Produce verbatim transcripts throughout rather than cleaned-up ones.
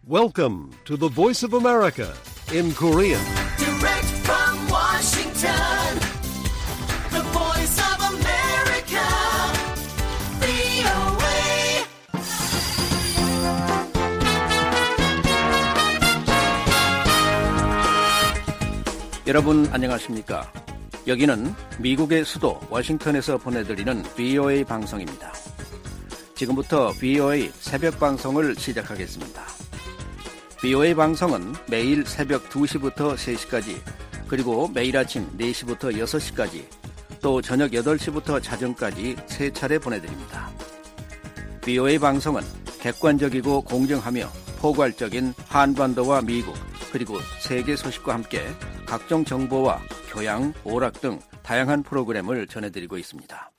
Welcome to the Voice of America in Korean. Direct from Washington, the Voice of America, 브이오에이. 여러분 안녕하십니까? 여기는 미국의 수도 워싱턴에서 보내드리는 브이오에이 방송입니다. 지금부터 브이오에이 새벽 방송을 시작하겠습니다. 브이오에이 방송은 매일 새벽 두 시부터 세 시까지, 그리고 매일 아침 네 시부터 여섯 시까지, 또 저녁 여덟 시부터 자정까지 세 차례 보내드립니다. 브이오에이 방송은 객관적이고 공정하며 포괄적인 한반도와 미국, 그리고 세계 소식과 함께 각종 정보와 교양, 오락 등 다양한 프로그램을 전해드리고 있습니다.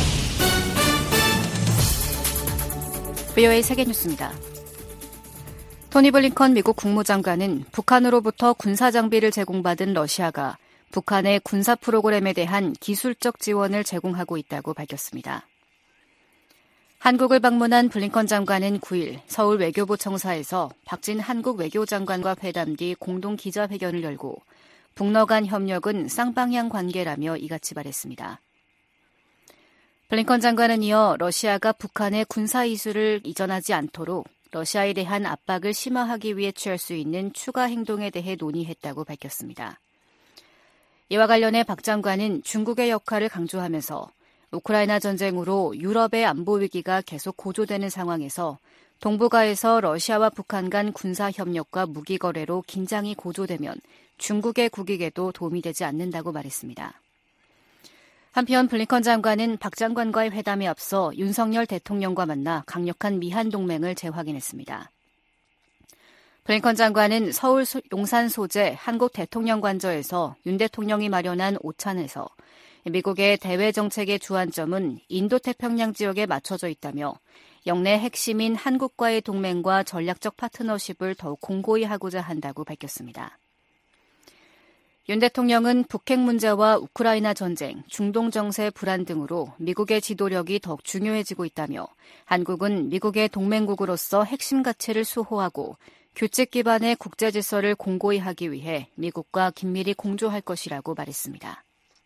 브이오에이 세계뉴스입니다. 토니 블링컨 미국 국무장관은 북한으로부터 군사장비를 제공받은 러시아가 북한의 군사 프로그램에 대한 기술적 지원을 제공하고 있다고 밝혔습니다. 한국을 방문한 블링컨 장관은 구 일 서울 외교부 청사에서 박진 한국 외교장관과 회담 뒤 공동 기자회견을 열고 북러 간 협력은 쌍방향 관계라며 이같이 말했습니다. 블링컨 장관은 이어 러시아가 북한의 군사 이수를 이전하지 않도록 러시아에 대한 압박을 심화하기 위해 취할 수 있는 추가 행동에 대해 논의했다고 밝혔습니다. 이와 관련해 박 장관은 중국의 역할을 강조하면서 우크라이나 전쟁으로 유럽의 안보 위기가 계속 고조되는 상황에서 동북아에서 러시아와 북한 간 군사 협력과 무기 거래로 긴장이 고조되면 중국의 국익에도 도움이 되지 않는다고 말했습니다. 한편 블링컨 장관은 박 장관과의 회담에 앞서 윤석열 대통령과 만나 강력한 미한 동맹을 재확인했습니다. 블링컨 장관은 서울 용산 소재 한국 대통령관저에서 윤 대통령이 마련한 오찬에서 미국의 대외 정책의 주안점은 인도태평양 지역에 맞춰져 있다며 영내 핵심인 한국과의 동맹과 전략적 파트너십을 더욱 공고히 하고자 한다고 밝혔습니다. 윤 대통령은 북핵 문제와 우크라이나 전쟁, 중동 정세 불안 등으로 미국의 지도력이 더욱 중요해지고 있다며 한국은 미국의 동맹국으로서 핵심 가치를 수호하고 규칙 기반의 국제 질서를 공고히 하기 위해 미국과 긴밀히 공조할 것이라고 말했습니다.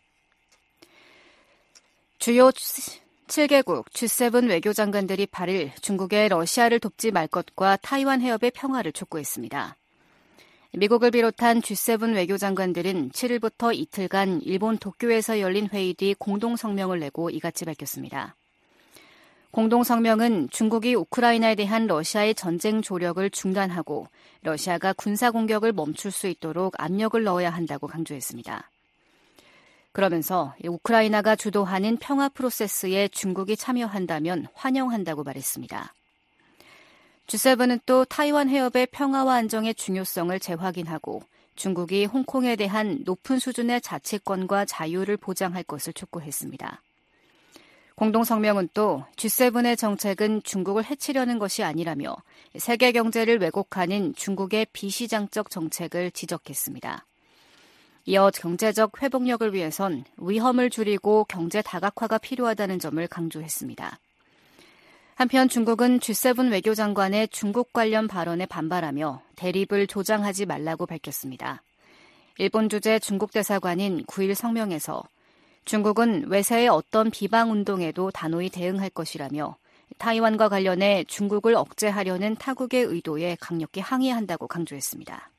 주요 칠 개국 지 세븐 외교장관들이 팔 일 중국의 러시아를 돕지 말 것과 타이완 해협의 평화를 촉구했습니다. 미국을 비롯한 지 세븐 외교장관들은 칠 일부터 이틀간 일본 도쿄에서 열린 회의 뒤 공동성명을 내고 이같이 밝혔습니다. 공동성명은 중국이 우크라이나에 대한 러시아의 전쟁 조력을 중단하고 러시아가 군사공격을 멈출 수 있도록 압력을 넣어야 한다고 강조했습니다. 그러면서 우크라이나가 주도하는 평화 프로세스에 중국이 참여한다면 환영한다고 말했습니다. 지 세븐은 또 타이완 해협의 평화와 안정의 중요성을 재확인하고 중국이 홍콩에 대한 높은 수준의 자치권과 자유를 보장할 것을 촉구했습니다. 공동성명은 또 지 세븐의 정책은 중국을 해치려는 것이 아니라며 세계 경제를 왜곡하는 중국의 비시장적 정책을 지적했습니다. 이어 경제적 회복력을 위해선 위험을 줄이고 경제 다각화가 필요하다는 점을 강조했습니다. 한편 중국은 지 세븐 외교장관의 중국 관련 발언에 반발하며 대립을 조장하지 말라고 밝혔습니다. 일본 주재 중국 대사관인 구 일 성명에서 중국은 외세의 어떤 비방 운동에도 단호히 대응할 것이라며 타이완과 관련해 중국을 억제하려는 타국의 의도에 강력히 항의한다고 강조했습니다.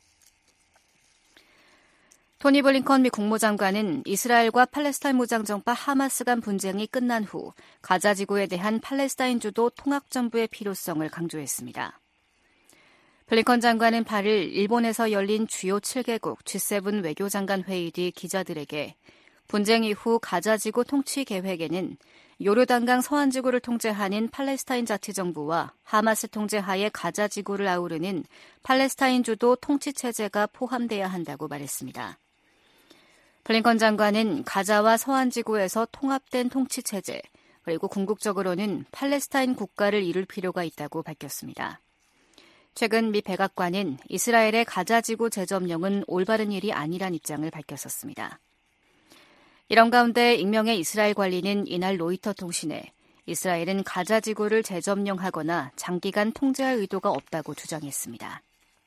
토니 블링컨 미 국무장관은 이스라엘과 팔레스타인 무장정파 하마스 간 분쟁이 끝난 후 가자 지구에 대한 팔레스타인 주도 통합정부의 필요성을 강조했습니다. 블링컨 장관은 팔 일 일본에서 열린 주요 칠 개국 지 세븐 외교장관 회의 뒤 기자들에게 분쟁 이후 가자 지구 통치 계획에는 요르단강 서안지구를 통제하는 팔레스타인 자치정부와 하마스 통제하에 가자 지구를 아우르는 팔레스타인 주도 통치체제가 포함돼야 한다고 말했습니다. 블링컨 장관은 가자와 서안지구에서 통합된 통치체제, 그리고 궁극적으로는 팔레스타인 국가를 이룰 필요가 있다고 밝혔습니다. 최근 미 백악관은 이스라엘의 가자지구 재점령은 올바른 일이 아니란 입장을 밝혔었습니다. 이런 가운데 익명의 이스라엘 관리는 이날 로이터 통신에 이스라엘은 가자 지구를 재점령하거나 장기간 통제할 의도가 없다고 주장했습니다.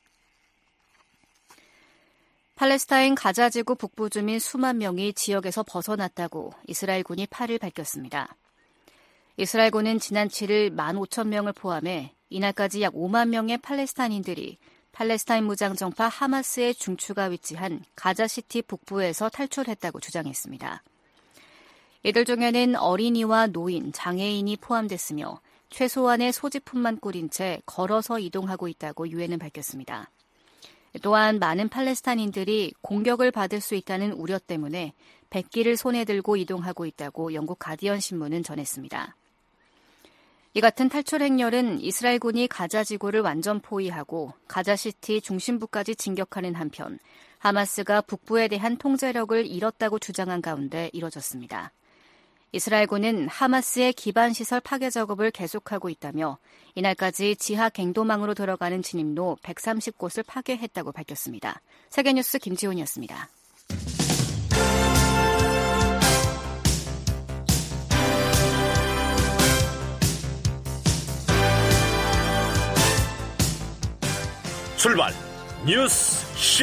팔레스타인 가자 지구 북부 주민 수만 명이 지역에서 벗어났다고 이스라엘군이 팔일 밝혔습니다. 이스라엘군은 지난 칠일 만 오천 명을 포함해 이날까지 약 오만 명의 팔레스타인인들이 팔레스타인 무장정파 하마스의 중추가 위치한 가자시티 북부에서 탈출했다고 주장했습니다. 이들 중에는 어린이와 노인, 장애인이 포함됐으며 최소한의 소지품만 꾸린 채 걸어서 이동하고 있다고 유엔은 밝혔습니다. 또한 많은 팔레스타인인들이 공격을 받을 수 있다는 우려 때문에 백기를 손에 들고 이동하고 있다고 영국 가디언 신문은 전했습니다. 이 같은 탈출 행렬은 이스라엘군이 가자 지구를 완전 포위하고 가자시티 중심부까지 진격하는 한편 하마스가 북부에 대한 통제력을 잃었다고 주장한 가운데 이뤄졌습니다. 이스라엘군은 하마스의 기반시설 파괴 작업을 계속하고 있다며 이날까지 지하 갱도망으로 들어가는 진입로 백삼십 곳을 파괴했다고 밝혔습니다. 세계뉴스 김지훈이었습니다. 출발 뉴스 쇼.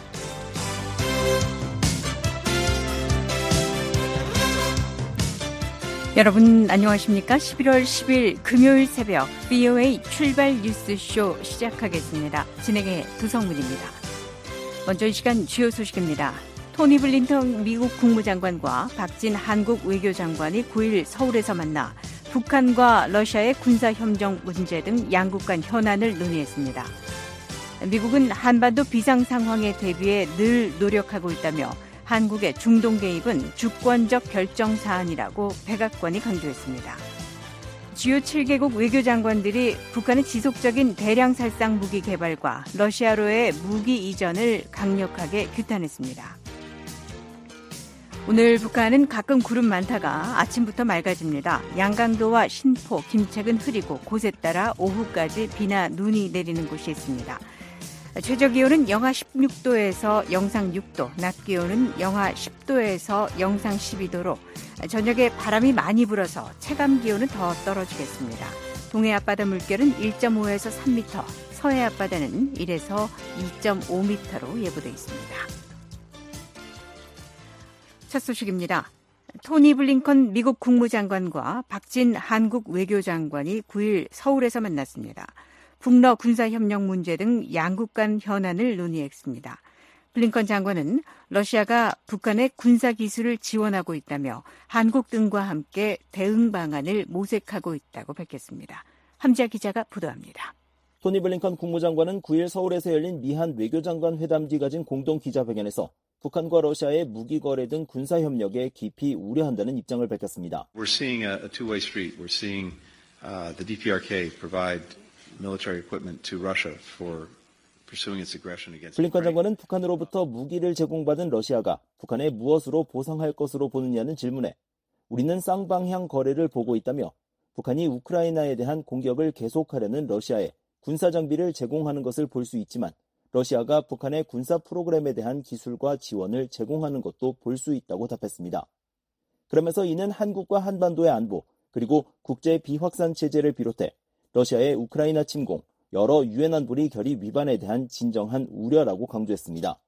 여러분 안녕하십니까? 십일월 십일 금요일 새벽 브이오에이 출발 뉴스쇼 시작하겠습니다. 진행의 두성문입니다. 먼저 이 시간 주요 소식입니다. 토니 블링컨 미국 국무장관과 박진 한국 외교장관이 구일 서울에서 만나 북한과 러시아의 군사협정 문제 등 양국 간 현안을 논의했습니다. 미국은 한반도 비상 상황에 대비해 늘 노력하고 있다며 한국의 중동 개입은 주권적 결정 사안이라고 백악관이 강조했습니다. 주요 칠 개국 외교장관들이 북한의 지속적인 대량 살상 무기 개발과 러시아로의 무기 이전을 강력하게 규탄했습니다. 오늘 북한은 가끔 구름 많다가 아침부터 맑아집니다. 양강도와 신포, 김책은 흐리고 곳에 따라 오후까지 비나 눈이 내리는 곳이 있습니다. 최저기온은 영하 십육 도에서 영상 육 도, 낮기온은 영하 십 도에서 영상 십이 도로 저녁에 바람이 많이 불어서 체감기온은 더 떨어지겠습니다. 동해 앞바다 물결은 일 점 오에서 삼 미터, 서해 앞바다는 일에서 이 점 오 미터로 예보돼 있습니다. 첫 소식입니다. 토니 블링컨 미국 국무장관과 박진 한국 외교장관이 구일 서울에서 만났습니다. 북러 군사협력 문제 등 양국 간 현안을 논의했습니다. 블링컨 장관은 러시아가 북한의 군사기술을 지원하고 있다며 한국 등과 함께 대응 방안을 모색하고 있다고 밝혔습니다. 함지아 기자가 보도합니다. 토니 블링컨 국무장관은 구일 서울에서 열린 미한 외교장관 회담 뒤 가진 공동 기자회견에서 북한과 러시아의 무기 거래 등 군사협력에 깊이 우려한다는 입장을 밝혔습니다. We're seeing a, a two-way street. We're seeing uh, the 디피아르케이 provide military equipment to Russia for pursuing its aggression against 블링컨 장관은 북한으로부터 무기를 제공받은 러시아가 북한에 무엇으로 보상할 것으로 보느냐는 질문에 우리는 쌍방향 거래를 보고 있다며 북한이 우크라이나에 대한 공격을 계속하려는 러시아에 군사 장비를 제공하는 것을 볼 수 있지만 러시아가 북한의 군사 프로그램에 대한 기술과 지원을 제공하는 것도 볼 수 있다고 답했습니다. 그러면서 이는 한국과 한반도의 안보 그리고 국제 비확산 체제를 비롯해 러시아의 우크라이나 침공, 여러 유엔 안보리 결의 위반에 대한 진정한 우려라고 강조했습니다.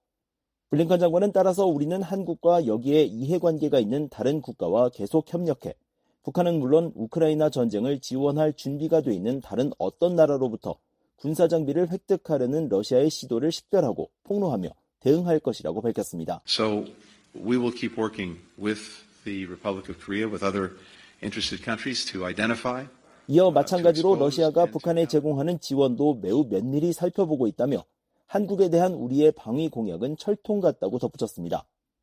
블링컨 장관은 따라서 우리는 한국과 여기에 이해관계가 있는 다른 국가와 계속 협력해 북한은 물론 우크라이나 전쟁을 지원할 준비가 돼 있는 다른 어떤 나라로부터 군사장비를 획득하려는 러시아의 시도를 식별하고 폭로하며 대응할 것이라고 밝혔습니다. So we will keep working with the Republic of Korea, with other interested countries to identify 이어 마찬가지로 러시아가 북한에 제공하는 지원도 매우 면밀히 살펴보고 있다며 한국에 대한 우리의 방위 공약은 철통 같다고 덧붙였습니다.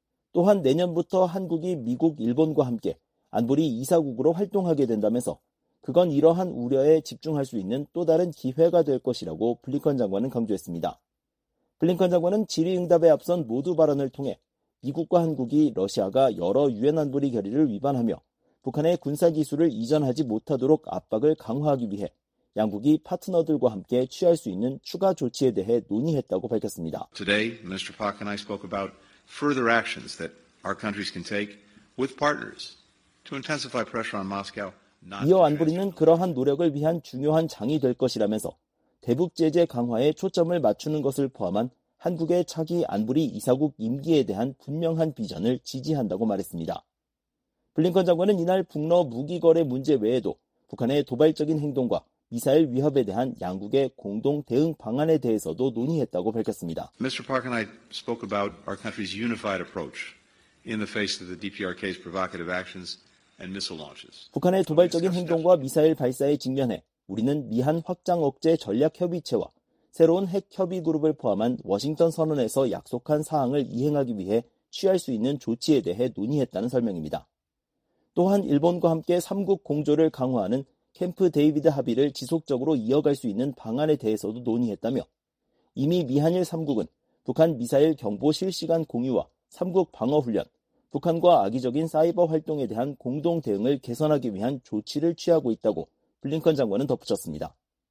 또한 내년부터 한국이 미국, 일본과 함께 안보리 이사국으로 활동하게 된다면서 그건 이러한 우려에 집중할 수 있는 또 다른 기회가 될 것이라고 블링컨 장관은 강조했습니다. 블링컨 장관은 질의응답에 앞선 모두 발언을 통해 미국과 한국이 러시아가 여러 유엔 안보리 결의를 위반하며 북한의 군사기술을 이전하지 못하도록 압박을 강화하기 위해 양국이 파트너들과 함께 취할 수 있는 추가 조치에 대해 논의했다고 밝혔습니다. Today, Minister Pak and I spoke about further actions that our countries can take with partners to intensify pressure on Moscow 이어 안보리는 그러한 노력을 위한 중요한 장이 될 것이라면서 대북 제재 강화에 초점을 맞추는 것을 포함한 한국의 차기 안보리 이사국 임기에 대한 분명한 비전을 지지한다고 말했습니다. 블링컨 장관은 이날 북러 무기 거래 문제 외에도 북한의 도발적인 행동과 미사일 위협에 대한 양국의 공동 대응 방안에 대해서도 논의했다고 밝혔습니다. Mister Park and I spoke about our country's unified approach in the face of the 디피아르케이's provocative actions and missile launches. 북한의 도발적인 행동과 미사일 발사에 직면해 우리는 미한 확장 억제 전략 협의체와 새로운 핵 협의 그룹을 포함한 워싱턴 선언에서 약속한 사항을 이행하기 위해 취할 수 있는 조치에 대해 논의했다는 설명입니다. 또한 일본과 함께 삼국 공조를 강화하는 캠프 데이비드 합의를 지속적으로 이어갈 수 있는 방안에 대해서도 논의했다며 이미 미한일 삼국은 북한 미사일 경보 실시간 공유와 삼국 방어훈련, 북한과 악의적인 사이버 활동에 대한 공동 대응을 개선하기 위한 조치를 취하고 있다고 블링컨 장관은 덧붙였습니다.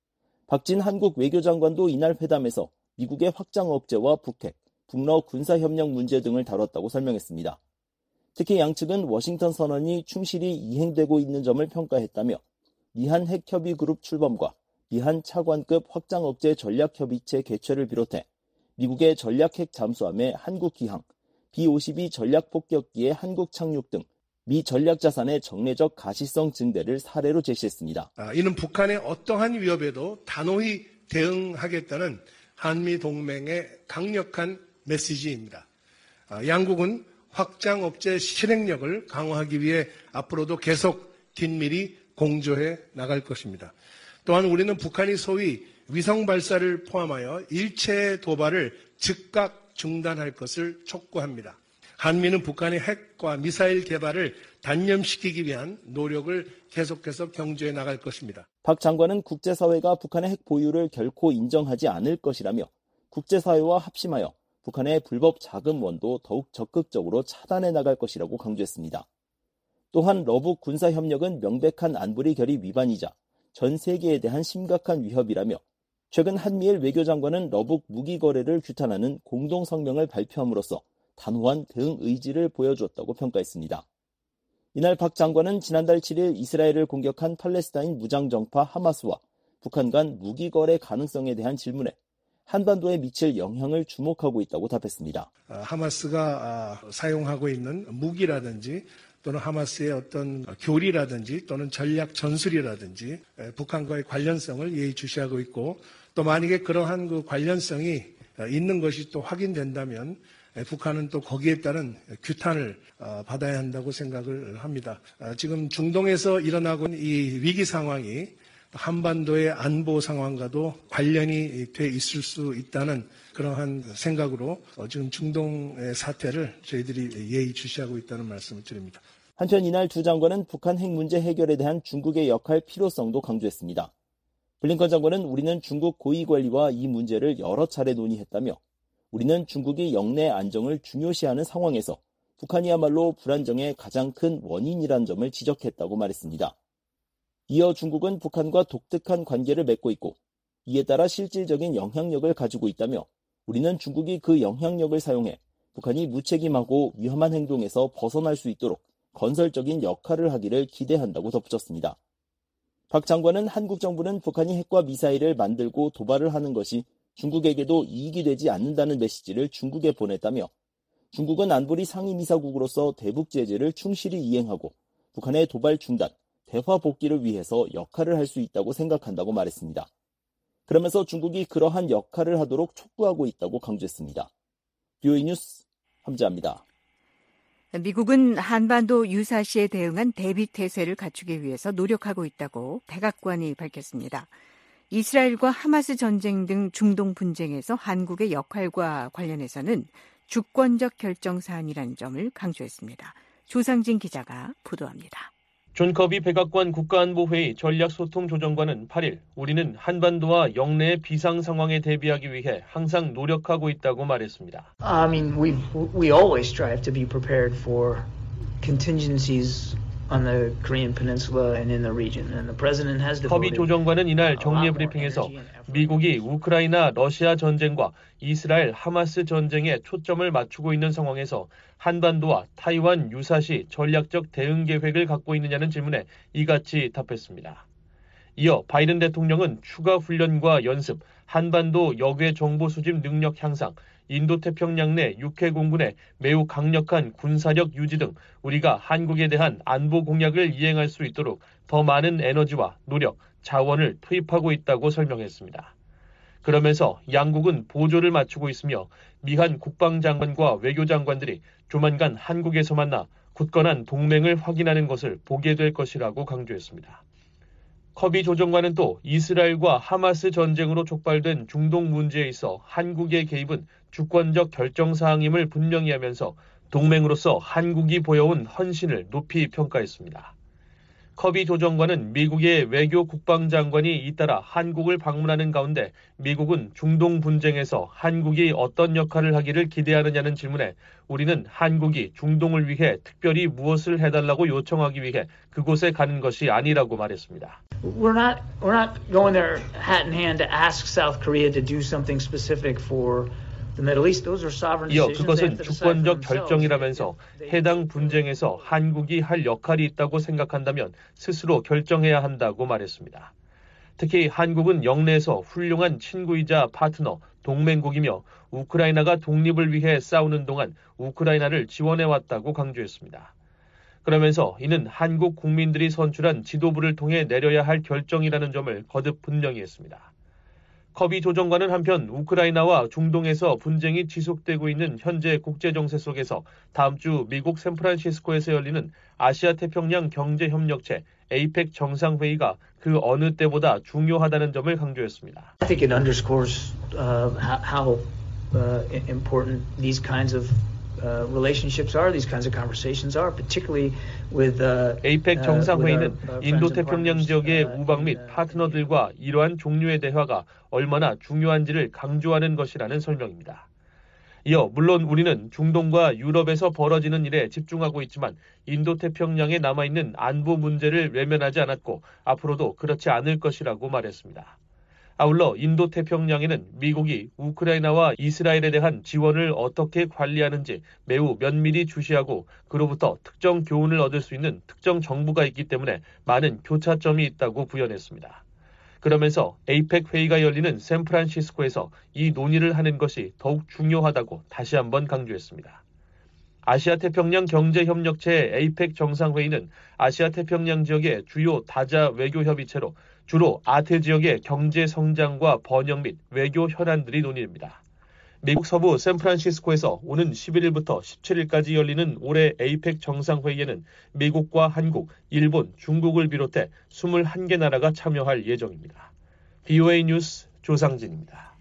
박진 한국 외교장관도 이날 회담에서 미국의 확장 억제와 북핵, 북러 군사협력 문제 등을 다뤘다고 설명했습니다. 특히 양측은 워싱턴 선언이 충실히 이행되고 있는 점을 평가했다며 미한 핵협의 그룹 출범과 미한 차관급 확장 억제 전략협의체 개최를 비롯해 미국의 전략 핵 잠수함의 한국 기항, 비 오십이 전략 폭격기의 한국 착륙 등 미 전략 자산의 정례적 가시성 증대를 사례로 제시했습니다. 아, 이는 북한의 어떠한 위협에도 단호히 대응하겠다는 한미 동맹의 강력한 메시지입니다. 아, 양국은 확장 억제 실행력을 강화하기 위해 앞으로도 계속 긴밀히 공조해 나갈 것입니다. 또한 우리는 북한이 소위 위성 발사를 포함하여 일체 도발을 즉각 중단할 것을 촉구합니다. 한미는 북한의 핵과 미사일 개발을 단념시키기 위한 노력을 계속해서 경주해 나갈 것입니다. 박 장관은 국제사회가 북한의 핵 보유를 결코 인정하지 않을 것이라며 국제사회와 합심하여 북한의 불법 자금원도 더욱 적극적으로 차단해 나갈 것이라고 강조했습니다. 또한 러북 군사협력은 명백한 안보리 결의 위반이자 전 세계에 대한 심각한 위협이라며 최근 한미일 외교장관은 러북 무기 거래를 규탄하는 공동성명을 발표함으로써 단호한 대응 의지를 보여주었다고 평가했습니다. 이날 박 장관은 지난달 칠일 이스라엘을 공격한 팔레스타인 무장정파 하마스와 북한 간 무기 거래 가능성에 대한 질문에 한반도에 미칠 영향을 주목하고 있다고 답했습니다. 하마스가 사용하고 있는 무기라든지 또는 하마스의 어떤 교리라든지 또는 전략 전술이라든지 북한과의 관련성을 예의주시하고 있고 또 만약에 그러한 그 관련성이 있는 것이 또 확인된다면 북한은 또 거기에 따른 규탄을 받아야 한다고 생각을 합니다. 지금 중동에서 일어나고 있는 이 위기 상황이 한반도의 안보 상황과도 관련이 돼 있을 수 있다는 그러한 생각으로 지금 중동의 사태를 저희들이 예의주시하고 있다는 말씀을 드립니다. 한편 이날 두 장관은 북한 핵 문제 해결에 대한 중국의 역할 필요성도 강조했습니다. 블링컨 장관은 우리는 중국 고위 관리와 이 문제를 여러 차례 논의했다며 우리는 중국이 영내 안정을 중요시하는 상황에서 북한이야말로 불안정의 가장 큰 원인이라는 점을 지적했다고 말했습니다. 이어 중국은 북한과 독특한 관계를 맺고 있고 이에 따라 실질적인 영향력을 가지고 있다며 우리는 중국이 그 영향력을 사용해 북한이 무책임하고 위험한 행동에서 벗어날 수 있도록 건설적인 역할을 하기를 기대한다고 덧붙였습니다. 박 장관은 한국 정부는 북한이 핵과 미사일을 만들고 도발을 하는 것이 중국에게도 이익이 되지 않는다는 메시지를 중국에 보냈다며 중국은 안보리 상임이사국으로서 대북 제재를 충실히 이행하고 북한의 도발 중단, 대화 복귀를 위해서 역할을 할 수 있다고 생각한다고 말했습니다. 그러면서 중국이 그러한 역할을 하도록 촉구하고 있다고 강조했습니다. 비오이 뉴스 함재합니다. 미국은 한반도 유사시에 대응한 대비 태세를 갖추기 위해서 노력하고 있다고 백악관이 밝혔습니다. 이스라엘과 하마스 전쟁 등 중동 분쟁에서 한국의 역할과 관련해서는 주권적 결정 사안이라는 점을 강조했습니다. 조상진 기자가 보도합니다. 존 커비 백악관 국가안보회의 전략소통조정관은 팔일 우리는 한반도와 영내의 비상 상황에 대비하기 위해 항상 노력하고 있다고 말했습니다. I mean, we we always strive to be prepared for contingencies 커비 조정관은 이날 정례 브리핑에서 미국이 우크라이나 러시아 전쟁과 이스라엘 하마스 전쟁에 초점을 맞추고 있는 상황에서 한반도와 타이완 유사시 전략적 대응 계획을 갖고 있느냐는 질문에 이같이 답했습니다. 이어 바이든 대통령은 추가 훈련과 연습, 한반도 역외 정보 수집 능력 향상, 인도태평양 내 육해 공군의 매우 강력한 군사력 유지 등 우리가 한국에 대한 안보 공약을 이행할 수 있도록 더 많은 에너지와 노력, 자원을 투입하고 있다고 설명했습니다. 그러면서 양국은 보조를 맞추고 있으며 미한 국방장관과 외교장관들이 조만간 한국에서 만나 굳건한 동맹을 확인하는 것을 보게 될 것이라고 강조했습니다. 커비 조정관은 또 이스라엘과 하마스 전쟁으로 촉발된 중동 문제에 있어 한국의 개입은 주권적 결정사항임을 분명히 하면서 동맹으로서 한국이 보여온 헌신을 높이 평가했습니다. 커비 조정관은 미국의 외교 국방장관이 잇따라 한국을 방문하는 가운데 미국은 중동 분쟁에서 한국이 어떤 역할을 하기를 기대하느냐는 질문에 우리는 한국이 중동을 위해 특별히 무엇을 해달라고 요청하기 위해 그곳에 가는 것이 아니라고 말했습니다. We're not, we're not going there hat in hand to ask South Korea to do something specific for 이어 그것은 주권적 결정이라면서 해당 분쟁에서 한국이 할 역할이 있다고 생각한다면 스스로 결정해야 한다고 말했습니다. 특히 한국은 영내에서 훌륭한 친구이자 파트너, 동맹국이며 우크라이나가 독립을 위해 싸우는 동안 우크라이나를 지원해왔다고 강조했습니다. 그러면서 이는 한국 국민들이 선출한 지도부를 통해 내려야 할 결정이라는 점을 거듭 분명히 했습니다. 커비 조정관은 한편 우크라이나와 중동에서 분쟁이 지속되고 있는 현재 국제정세 속에서 다음 주 미국 샌프란시스코에서 열리는 아시아태평양 경제협력체 에이펙 정상회의가 그 어느 때보다 중요하다는 점을 강조했습니다. I think it underscores uh, how uh, important these kinds of Uh, relationships are, these kinds of conversations are, particularly with uh, 에이펙 정상회의는 uh, 인도태평양 지역의 우방 및 파트너들과 이러한 종류의 대화가 얼마나 중요한지를 강조하는 것이라는 설명입니다. 이어 물론 우리는 중동과 유럽에서 벌어지는 일에 집중하고 있지만 인도태평양에 남아있는 안보 문제를 외면하지 않았고 앞으로도 그렇지 않을 것이라고 말했습니다. 아울러 인도태평양에는 미국이 우크라이나와 이스라엘에 대한 지원을 어떻게 관리하는지 매우 면밀히 주시하고 그로부터 특정 교훈을 얻을 수 있는 특정 정부가 있기 때문에 많은 교차점이 있다고 부연했습니다. 그러면서 에이펙 회의가 열리는 샌프란시스코에서 이 논의를 하는 것이 더욱 중요하다고 다시 한번 강조했습니다. 아시아태평양 경제협력체 에이펙 정상회의는 아시아태평양 지역의 주요 다자 외교협의체로 주로 아태 지역의 경제 성장과 번영 및 외교 현안들이 논의됩니다. 미국 서부 샌프란시스코에서 오는 십일일부터 십칠일까지 열리는 올해 에이펙 정상회의에는 미국과 한국, 일본, 중국을 비롯해 이십일 개 나라가 참여할 예정입니다. 비오에이 뉴스 조상진입니다.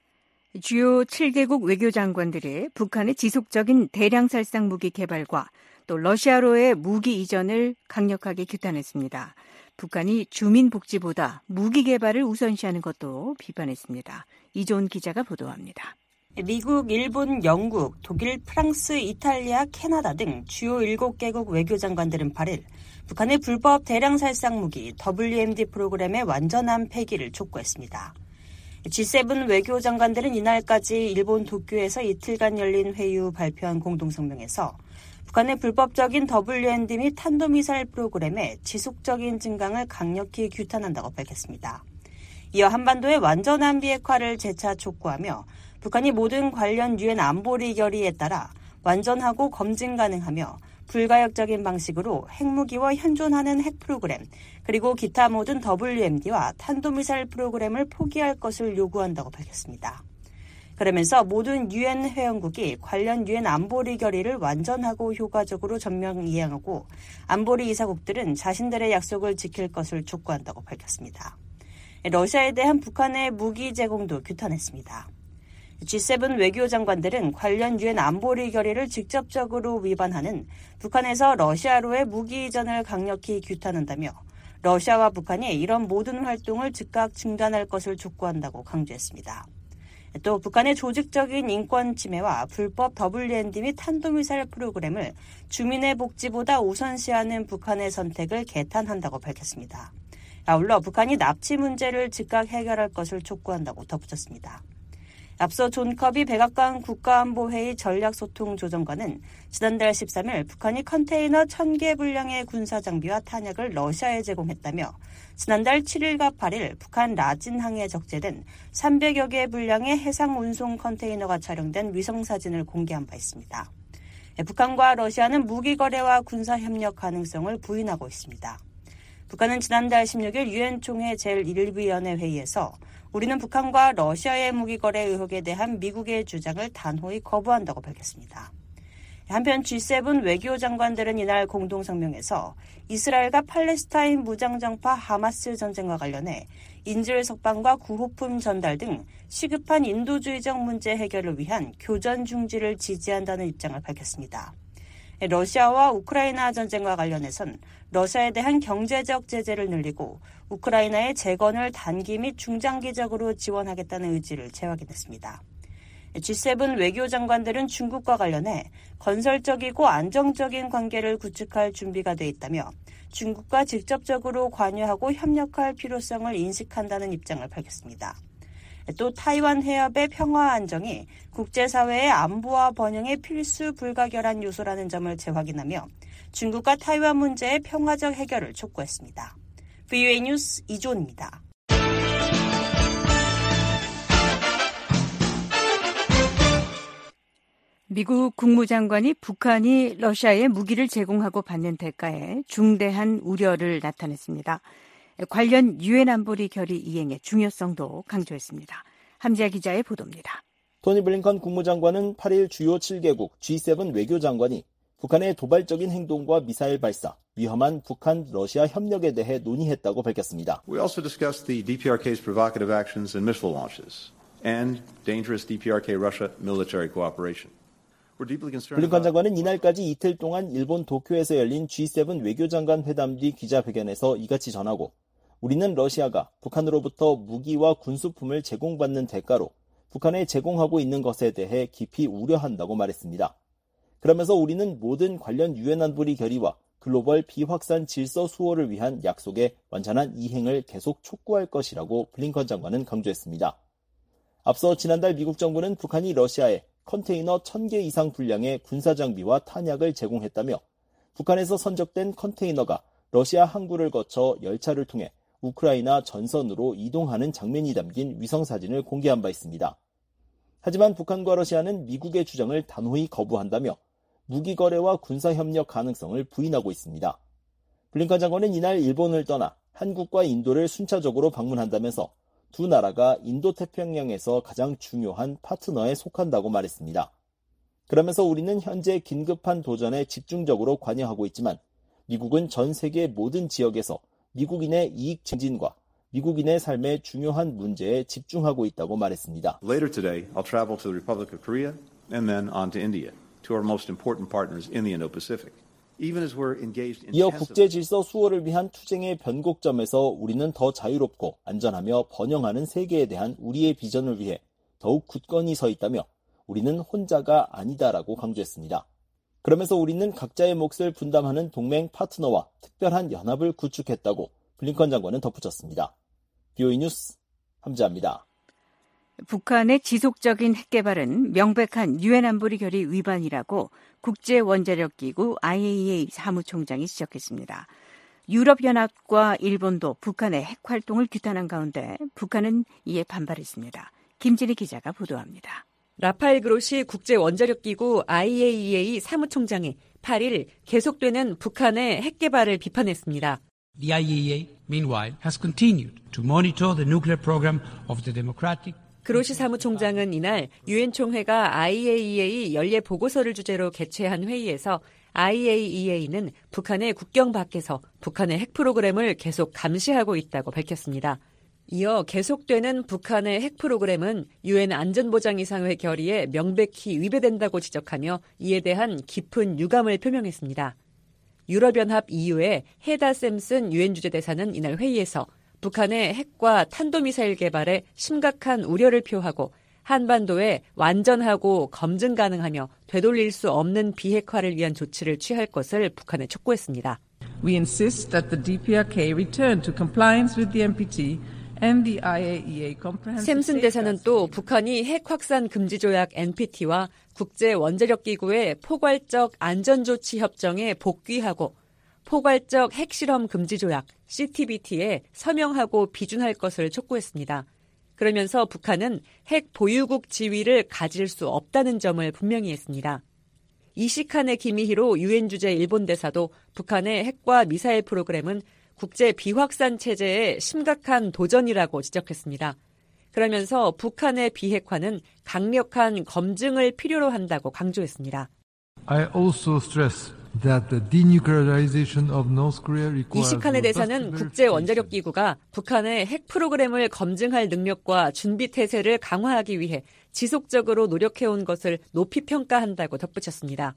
주요 칠 개국 외교장관들이 북한의 지속적인 대량살상 무기 개발과 또 러시아로의 무기 이전을 강력하게 규탄했습니다. 북한이 주민 복지보다 무기 개발을 우선시하는 것도 비판했습니다. 이조은 기자가 보도합니다. 미국, 일본, 영국, 독일, 프랑스, 이탈리아, 캐나다 등 주요 일곱 개국 외교장관들은 팔일 북한의 불법 대량살상 무기 더블유엠디 프로그램의 완전한 폐기를 촉구했습니다. 지 세븐 외교장관들은 이날까지 일본 도쿄에서 이틀간 열린 회의 후 발표한 공동성명에서 북한의 불법적인 더블유엠디 및 탄도미사일 프로그램의 지속적인 증강을 강력히 규탄한다고 밝혔습니다. 이어 한반도의 완전한 비핵화를 재차 촉구하며 북한이 모든 관련 유엔 안보리 결의에 따라 완전하고 검증 가능하며 불가역적인 방식으로 핵무기와 현존하는 핵 프로그램 그리고 기타 모든 더블유엠디와 탄도미사일 프로그램을 포기할 것을 요구한다고 밝혔습니다. 그러면서 모든 유엔 회원국이 관련 유엔 안보리 결의를 완전하고 효과적으로 전면 이행하고 안보리 이사국들은 자신들의 약속을 지킬 것을 촉구한다고 밝혔습니다. 러시아에 대한 북한의 무기 제공도 규탄했습니다. 지 세븐 외교장관들은 관련 유엔 안보리 결의를 직접적으로 위반하는 북한에서 러시아로의 무기 이전을 강력히 규탄한다며 러시아와 북한이 이런 모든 활동을 즉각 중단할 것을 촉구한다고 강조했습니다. 또 북한의 조직적인 인권 침해와 불법 더블유엠디 및 탄도미사일 프로그램을 주민의 복지보다 우선시하는 북한의 선택을 개탄한다고 밝혔습니다. 아울러 북한이 납치 문제를 즉각 해결할 것을 촉구한다고 덧붙였습니다. 앞서 존 커비 백악관 국가안보회의 전략소통조정관은 지난달 십삼일 북한이 컨테이너 천 개 분량의 군사장비와 탄약을 러시아에 제공했다며 지난달 칠일과 팔일 북한 라진항에 적재된 삼백여 개 분량의 해상 운송 컨테이너가 촬영된 위성사진을 공개한 바 있습니다. 북한과 러시아는 무기 거래와 군사협력 가능성을 부인하고 있습니다. 북한은 지난달 십육일 유엔 총회 제일 위원회 회의에서 우리는 북한과 러시아의 무기 거래 의혹에 대한 미국의 주장을 단호히 거부한다고 밝혔습니다. 한편 지 세븐 외교장관들은 이날 공동성명에서 이스라엘과 팔레스타인 무장정파 하마스 전쟁과 관련해 인질 석방과 구호품 전달 등 시급한 인도주의적 문제 해결을 위한 교전 중지를 지지한다는 입장을 밝혔습니다. 러시아와 우크라이나 전쟁과 관련해선 러시아에 대한 경제적 제재를 늘리고 우크라이나의 재건을 단기 및 중장기적으로 지원하겠다는 의지를 재확인했습니다. 지 세븐 외교장관들은 중국과 관련해 건설적이고 안정적인 관계를 구축할 준비가 돼 있다며 중국과 직접적으로 관여하고 협력할 필요성을 인식한다는 입장을 밝혔습니다. 또 타이완 해협의 평화 안정이 국제사회의 안보와 번영의 필수 불가결한 요소라는 점을 재확인하며 중국과 타이완 문제의 평화적 해결을 촉구했습니다. 브이오에이 뉴스 이조은입니다. 미국 국무장관이 북한이 러시아에 무기를 제공하고 받는 대가에 중대한 우려를 나타냈습니다. 관련 유엔 안보리 결의 이행의 중요성도 강조했습니다. 함지아 기자의 보도입니다. 토니 블링컨 국무장관은 팔일 주요 칠 개국 지 세븐 외교장관이 북한의 도발적인 행동과 미사일 발사, 위험한 북한 러시아 협력에 대해 논의했다고 밝혔습니다. We also discussed the 디피아르케이's provocative actions and missile launches and dangerous 디피아르케이-Russia military cooperation. 블링컨 장관은 이날까지 이틀 동안 일본 도쿄에서 열린 지 세븐 외교장관 회담 뒤 기자회견에서 이같이 전하고 우리는 러시아가 북한으로부터 무기와 군수품을 제공받는 대가로 북한에 제공하고 있는 것에 대해 깊이 우려한다고 말했습니다. 그러면서 우리는 모든 관련 유엔 안보리 결의와 글로벌 비확산 질서 수호를 위한 약속의 완전한 이행을 계속 촉구할 것이라고 블링컨 장관은 강조했습니다. 앞서 지난달 미국 정부는 북한이 러시아에 컨테이너 천 개 이상 분량의 군사장비와 탄약을 제공했다며 북한에서 선적된 컨테이너가 러시아 항구를 거쳐 열차를 통해 우크라이나 전선으로 이동하는 장면이 담긴 위성사진을 공개한 바 있습니다. 하지만 북한과 러시아는 미국의 주장을 단호히 거부한다며 무기 거래와 군사협력 가능성을 부인하고 있습니다. 블링컨 장관은 이날 일본을 떠나 한국과 인도를 순차적으로 방문한다면서 두 나라가 인도태평양에서 가장 중요한 파트너에 속한다고 말했습니다. 그러면서 우리는 현재 긴급한 도전에 집중적으로 관여하고 있지만 미국은 전 세계 모든 지역에서 미국인의 이익 증진과 미국인의 삶의 중요한 문제에 집중하고 있다고 말했습니다. Later today, I'll travel to the Republic of Korea and then on to India, to our most important partners in the Indo-Pacific. 이어 국제 질서 수호를 위한 투쟁의 변곡점에서 우리는 더 자유롭고 안전하며 번영하는 세계에 대한 우리의 비전을 위해 더욱 굳건히 서 있다며 우리는 혼자가 아니다라고 강조했습니다. 그러면서 우리는 각자의 몫을 분담하는 동맹 파트너와 특별한 연합을 구축했다고 블링컨 장관은 덧붙였습니다. 비오이 뉴스 함지아입니다. 북한의 지속적인 핵개발은 명백한 유엔 안보리 결의 위반이라고 국제원자력기구 아이에이이에이 사무총장이 지적했습니다. 유럽연합과 일본도 북한의 핵활동을 규탄한 가운데 북한은 이에 반발했습니다. 김진희 기자가 보도합니다. 라파엘 그로시 국제원자력기구 아이에이이에이 사무총장이 팔일 계속되는 북한의 핵개발을 비판했습니다. The 아이에이이에이, meanwhile, has continued to monitor the nuclear program of the democratic 그로시 사무총장은 이날 유엔 총회가 아이에이이에이 연례 보고서를 주제로 개최한 회의에서 아이에이이에이는 북한의 국경 밖에서 북한의 핵 프로그램을 계속 감시하고 있다고 밝혔습니다. 이어 계속되는 북한의 핵 프로그램은 유엔 안전보장이사회 결의에 명백히 위배된다고 지적하며 이에 대한 깊은 유감을 표명했습니다. 유럽연합 이유의 헤다 샘슨 유엔 주재대사는 이날 회의에서 북한의 핵과 탄도미사일 개발에 심각한 우려를 표하고 한반도에 완전하고 검증 가능하며 되돌릴 수 없는 비핵화를 위한 조치를 취할 것을 북한에 촉구했습니다. We insist that the 디피아르케이 return to compliance with the 엠피티 and the 아이에이이에이 comprehensive. 샘슨 대사는 또 북한이 핵 확산 금지 조약 엔피티와 국제 원자력 기구의 포괄적 안전조치 협정에 복귀하고 포괄적 핵실험 금지 조약 씨티비티에 서명하고 비준할 것을 촉구했습니다. 그러면서 북한은 핵 보유국 지위를 가질 수 없다는 점을 분명히 했습니다. 이시카네 기미히로 유엔 주재 일본 대사도 북한의 핵과 미사일 프로그램은 국제 비확산 체제의 심각한 도전이라고 지적했습니다. 그러면서 북한의 비핵화는 강력한 검증을 필요로 한다고 강조했습니다. I also stress that the denuclearization of North Korea requires 이시카네 대사는 국제 원자력 기구가 북한의 핵 프로그램을 검증할 능력과 준비 태세를 강화하기 위해 지속적으로 노력해온 것을 높이 평가한다고 덧붙였습니다.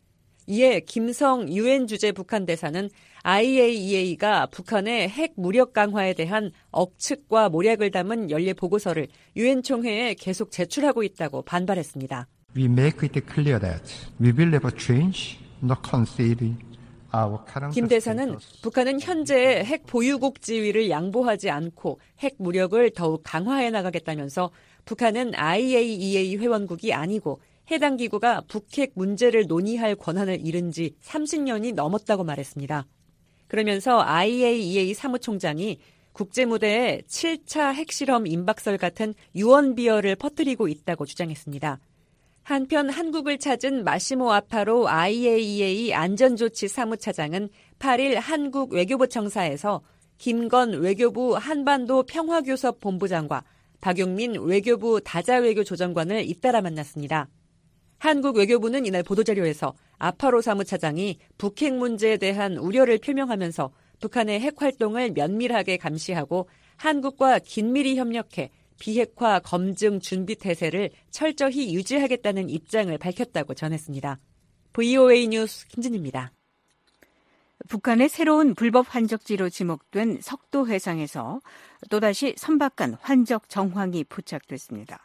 이에 김성 유엔 주재 북한 대사는 아이에이이에이가 북한의 핵 무력 강화에 대한 억측과 모략을 담은 연례 보고서를 유엔 총회에 계속 제출하고 있다고 반발했습니다. We make it clear that we will never change, nor concede our current. 김 대사는 북한은 현재의 핵 보유국 지위를 양보하지 않고 핵 무력을 더욱 강화해 나가겠다면서 북한은 아이에이이에이 회원국이 아니고 해당 기구가 북핵 문제를 논의할 권한을 잃은 지 삼십 년이 넘었다고 말했습니다. 그러면서 아이에이이에이 사무총장이 국제무대에 칠 차 핵실험 임박설 같은 유언비어를 퍼뜨리고 있다고 주장했습니다. 한편 한국을 찾은 마시모 아파로 아이에이이에이 안전조치 사무차장은 팔 일 한국 외교부 청사에서 김건 외교부 한반도 평화교섭 본부장과 박용민 외교부 다자외교 조정관을 잇따라 만났습니다. 한국 외교부는 이날 보도자료에서 아파로 사무차장이 북핵 문제에 대한 우려를 표명하면서 북한의 핵 활동을 면밀하게 감시하고 한국과 긴밀히 협력해 비핵화 검증 준비 태세를 철저히 유지하겠다는 입장을 밝혔다고 전했습니다. 브이오에이 뉴스 김진희입니다. 북한의 새로운 불법 환적지로 지목된 석도 해상에서 또다시 선박간 환적 정황이 포착됐습니다.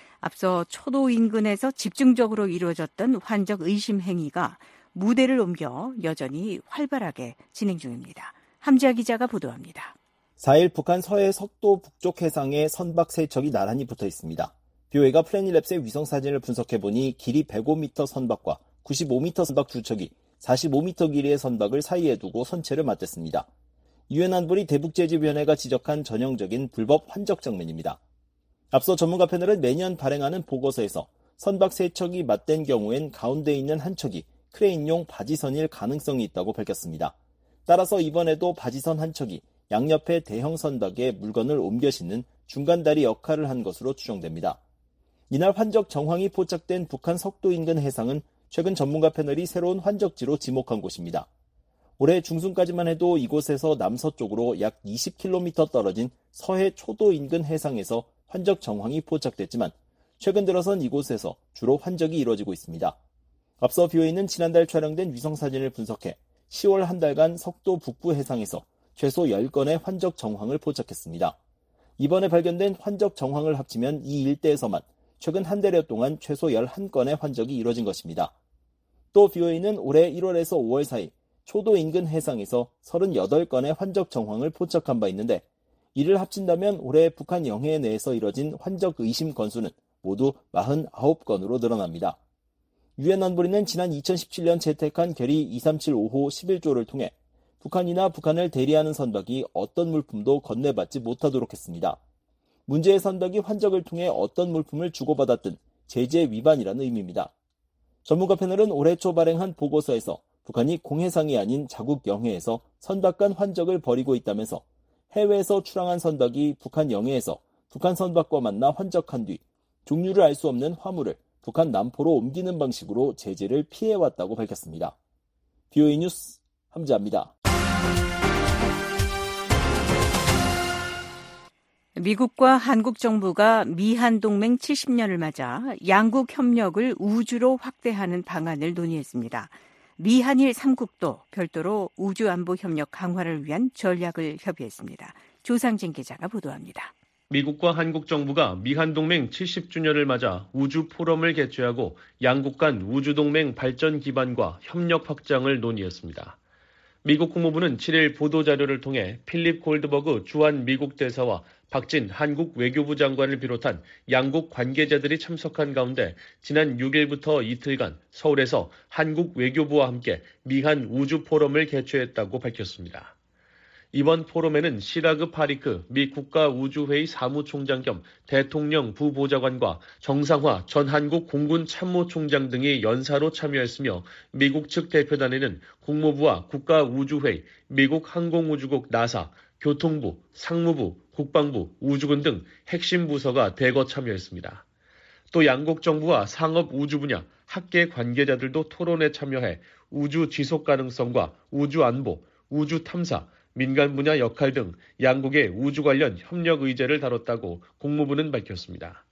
앞서 초도 인근에서 집중적으로 이루어졌던 환적 의심 행위가 무대를 옮겨 여전히 활발하게 진행 중입니다. 함지아 기자가 보도합니다. 사 일 북한 서해 석도 북쪽 해상에 선박 세 척이 나란히 붙어 있습니다. 비오에이가 플래닛랩스의 위성사진을 분석해보니 길이 백오 미터 선박과 구십오 미터 선박 두 척이 사십오 미터 길이의 선박을 사이에 두고 선체를 맞댔습니다. 유엔 안보리 대북제지위원회가 지적한 전형적인 불법 환적 장면입니다. 앞서 전문가 패널은 매년 발행하는 보고서에서 선박 세 척이 맞댄 경우엔 가운데 있는 한 척이 크레인용 바지선일 가능성이 있다고 밝혔습니다. 따라서 이번에도 바지선 한 척이 양옆의 대형 선박에 물건을 옮겨 싣는 중간다리 역할을 한 것으로 추정됩니다. 이날 환적 정황이 포착된 북한 석도 인근 해상은 최근 전문가 패널이 새로운 환적지로 지목한 곳입니다. 올해 중순까지만 해도 이곳에서 남서쪽으로 약 이십 킬로미터 떨어진 서해 초도 인근 해상에서 환적 정황이 포착됐지만 최근 들어선 이곳에서 주로 환적이 이루어지고 있습니다. 앞서 비오에이는 지난달 촬영된 위성사진을 분석해 시월 한 달간 석도 북부 해상에서 최소 열 건의 환적 정황을 포착했습니다. 이번에 발견된 환적 정황을 합치면 이 일대에서만 최근 한 달여 동안 최소 열한 건의 환적이 이루어진 것입니다. 또 비오에이는 올해 일월에서 오월 사이 초도 인근 해상에서 서른여덟 건의 환적 정황을 포착한 바 있는데 이를 합친다면 올해 북한 영해 내에서 이뤄진 환적 의심 건수는 모두 사십구 건으로 늘어납니다. 유엔 안보리는 지난 이천십칠 년 채택한 결의 이삼칠오 호 십일 조를 통해 북한이나 북한을 대리하는 선박이 어떤 물품도 건네받지 못하도록 했습니다. 문제의 선박이 환적을 통해 어떤 물품을 주고받았든 제재 위반이라는 의미입니다. 전문가 패널은 올해 초 발행한 보고서에서 북한이 공해상이 아닌 자국 영해에서 선박 간 환적을 벌이고 있다면서 해외에서 출항한 선박이 북한 영해에서 북한 선박과 만나 환적한 뒤 종류를 알 수 없는 화물을 북한 남포로 옮기는 방식으로 제재를 피해왔다고 밝혔습니다. 비오에이 뉴스 함지아입니다. 미국과 한국 정부가 미한 동맹 칠십 년을 맞아 양국 협력을 우주로 확대하는 방안을 논의했습니다. 미한일 삼 국도 별도로 우주안보 협력 강화를 위한 전략을 협의했습니다. 조상진 기자가 보도합니다. 미국과 한국 정부가 미한동맹 칠십 주년을 맞아 우주 포럼을 개최하고 양국 간 우주동맹 발전 기반과 협력 확장을 논의했습니다. 미국 국무부는 칠일 보도자료를 통해 필립 골드버그 주한 미국 대사와 박진 한국 외교부 장관을 비롯한 양국 관계자들이 참석한 가운데 지난 육일부터 이틀간 서울에서 한국 외교부와 함께 미한 우주 포럼을 개최했다고 밝혔습니다. 이번 포럼에는 시라그 파리크 미 국가우주회의 사무총장 겸 대통령 부보좌관과 정상화 전 한국 공군 참모총장 등이 연사로 참여했으며 미국 측 대표단에는 국무부와 국가우주회의, 미국 항공우주국 나사, 교통부, 상무부, 국방부, 우주군 등 핵심 부서가 대거 참여했습니다. 또 양국 정부와 상업 우주 분야, 학계 관계자들도 토론에 참여해 우주 지속 가능성과 우주 안보, 우주 탐사, 민간 분야 역할 등 양국의 우주 관련 협력 의제를 다뤘다고 국무부는 밝혔습니다.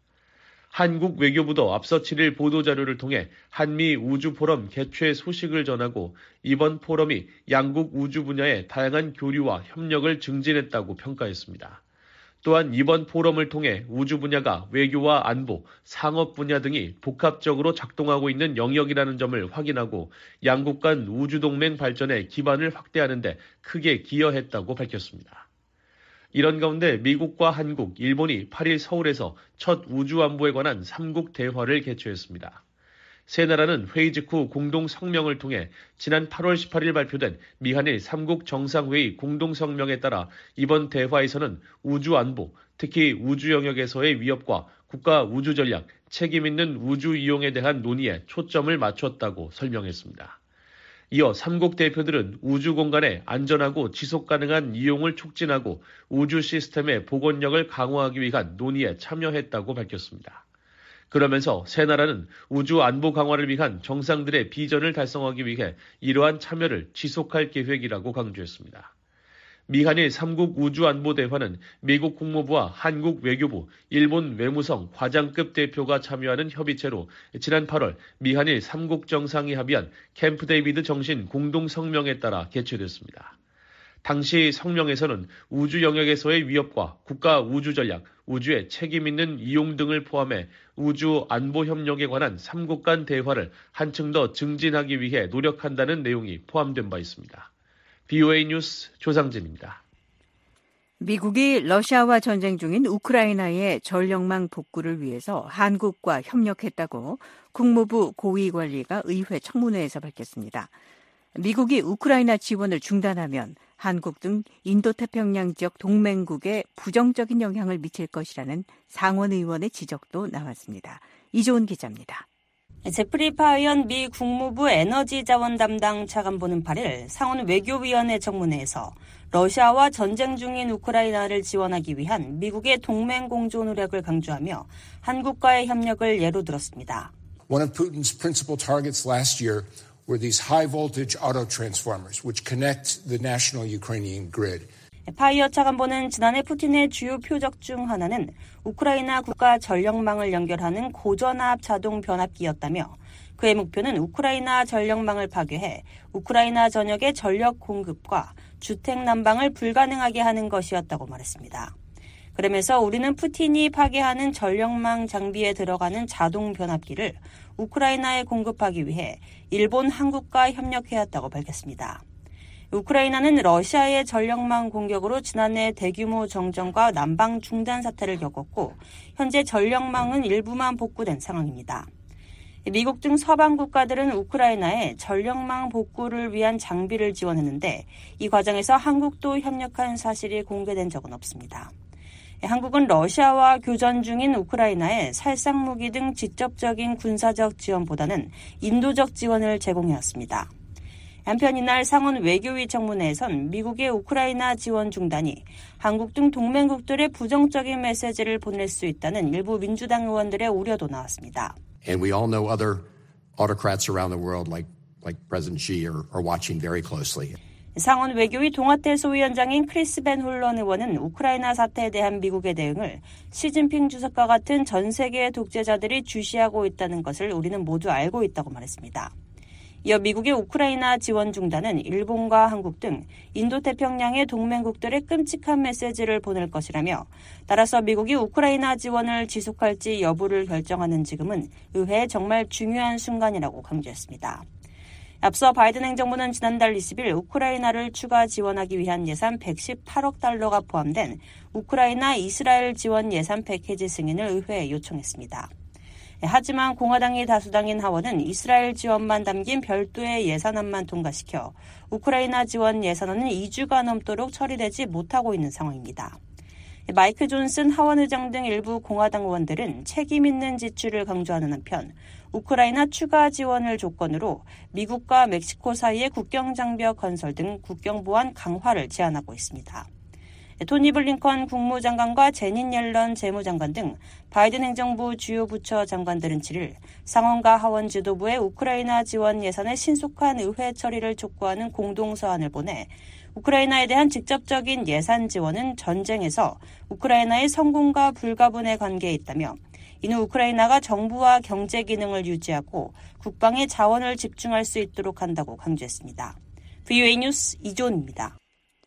한국 외교부도 앞서 칠일 보도자료를 통해 한미 우주 포럼 개최 소식을 전하고 이번 포럼이 양국 우주 분야의 다양한 교류와 협력을 증진했다고 평가했습니다. 또한 이번 포럼을 통해 우주 분야가 외교와 안보, 상업 분야 등이 복합적으로 작동하고 있는 영역이라는 점을 확인하고 양국 간 우주동맹 발전의 기반을 확대하는 데 크게 기여했다고 밝혔습니다. 이런 가운데 미국과 한국, 일본이 팔일 서울에서 첫 우주안보에 관한 삼국 대화를 개최했습니다. 세 나라는 회의 직후 공동 성명을 통해 지난 팔월 십팔일 발표된 미한일 삼국 정상회의 공동 성명에 따라 이번 대화에서는 우주 안보, 특히 우주 영역에서의 위협과 국가 우주 전략, 책임 있는 우주 이용에 대한 논의에 초점을 맞췄다고 설명했습니다. 이어 삼국 대표들은 우주 공간의 안전하고 지속 가능한 이용을 촉진하고 우주 시스템의 복원력을 강화하기 위한 논의에 참여했다고 밝혔습니다. 그러면서 세 나라는 우주 안보 강화를 위한 정상들의 비전을 달성하기 위해 이러한 참여를 지속할 계획이라고 강조했습니다. 미한일 삼국 우주안보대화는 미국 국무부와 한국 외교부, 일본 외무성 과장급 대표가 참여하는 협의체로 지난 팔월 미한일 삼국 정상이 합의한 캠프 데이비드 정신 공동성명에 따라 개최됐습니다. 당시 성명에서는 우주 영역에서의 위협과 국가 우주 전략, 우주의 책임 있는 이용 등을 포함해 우주 안보 협력에 관한 삼국 간 대화를 한층 더 증진하기 위해 노력한다는 내용이 포함된 바 있습니다. 비오에이 뉴스 조상진입니다. 미국이 러시아와 전쟁 중인 우크라이나의 전력망 복구를 위해서 한국과 협력했다고 국무부 고위관리가 의회 청문회에서 밝혔습니다. 미국이 우크라이나 지원을 중단하면 한국 등 인도태평양 지역 동맹국에 부정적인 영향을 미칠 것이라는 상원 의원의 지적도 나왔습니다. 이조은 기자입니다. 제프리 파이언 미 국무부 에너지 자원 담당 차관보는 팔일 상원 외교위원회 청문회에서 러시아와 전쟁 중인 우크라이나를 지원하기 위한 미국의 동맹 공조 노력을 강조하며 한국과의 협력을 예로 들었습니다. One of Putin's principal targets last year were these high-voltage auto transformers, which connect the national Ukrainian grid. 파이어 차관보는 지난해 푸틴의 주요 표적 중 하나는 우크라이나 국가 전력망을 연결하는 고전압 자동 변압기였다며 그의 목표는 우크라이나 전력망을 파괴해 우크라이나 전역의 전력 공급과 주택 난방을 불가능하게 하는 것이었다고 말했습니다. 그러면서 우리는 푸틴이 파괴하는 전력망 장비에 들어가는 자동 변압기를 우크라이나에 공급하기 위해 일본, 한국과 협력해왔다고 밝혔습니다. 우크라이나는 러시아의 전력망 공격으로 지난해 대규모 정전과 난방 중단 사태를 겪었고 현재 전력망은 일부만 복구된 상황입니다. 미국 등 서방 국가들은 우크라이나에 전력망 복구를 위한 장비를 지원했는데 이 과정에서 한국도 협력한 사실이 공개된 적은 없습니다. 한국은 러시아와 교전 중인 우크라이나에 살상무기 등 직접적인 군사적 지원보다는 인도적 지원을 제공해왔습니다. 한편 이날 상원 외교위 청문회에선 미국의 우크라이나 지원 중단이 한국 등 동맹국들의 부정적인 메시지를 보낼 수 있다는 일부 민주당 의원들의 우려도 나왔습니다. And we all know other autocrats around the world like, like President Xi are, are watching very closely. 상원 외교위 동아태 소위원장인 크리스 벤 홀런 의원은 우크라이나 사태에 대한 미국의 대응을 시진핑 주석과 같은 전 세계의 독재자들이 주시하고 있다는 것을 우리는 모두 알고 있다고 말했습니다. 이어 미국의 우크라이나 지원 중단은 일본과 한국 등 인도태평양의 동맹국들의 끔찍한 메시지를 보낼 것이라며 따라서 미국이 우크라이나 지원을 지속할지 여부를 결정하는 지금은 의회의 정말 중요한 순간이라고 강조했습니다. 앞서 바이든 행정부는 지난달 이십 일 우크라이나를 추가 지원하기 위한 예산 백십팔억 달러가 포함된 우크라이나 이스라엘 지원 예산 패키지 승인을 의회에 요청했습니다. 하지만 공화당이 다수당인 하원은 이스라엘 지원만 담긴 별도의 예산안만 통과시켜 우크라이나 지원 예산안은 이 주가 넘도록 처리되지 못하고 있는 상황입니다. 마이크 존슨 하원 의장 등 일부 공화당 의원들은 책임 있는 지출을 강조하는 한편 우크라이나 추가 지원을 조건으로 미국과 멕시코 사이의 국경장벽 건설 등 국경보안 강화를 제안하고 있습니다. 토니 블링컨 국무장관과 제닛 옐런 재무장관 등 바이든 행정부 주요 부처 장관들은 칠 일 상원과 하원 지도부에 우크라이나 지원 예산의 신속한 의회 처리를 촉구하는 공동서한을 보내 우크라이나에 대한 직접적인 예산 지원은 전쟁에서 우크라이나의 성공과 불가분의 관계에 있다며 이는 우크라이나가 정부와 경제 기능을 유지하고 국방에 자원을 집중할 수 있도록 한다고 강조했습니다. 브이오에이 뉴스 이존입니다.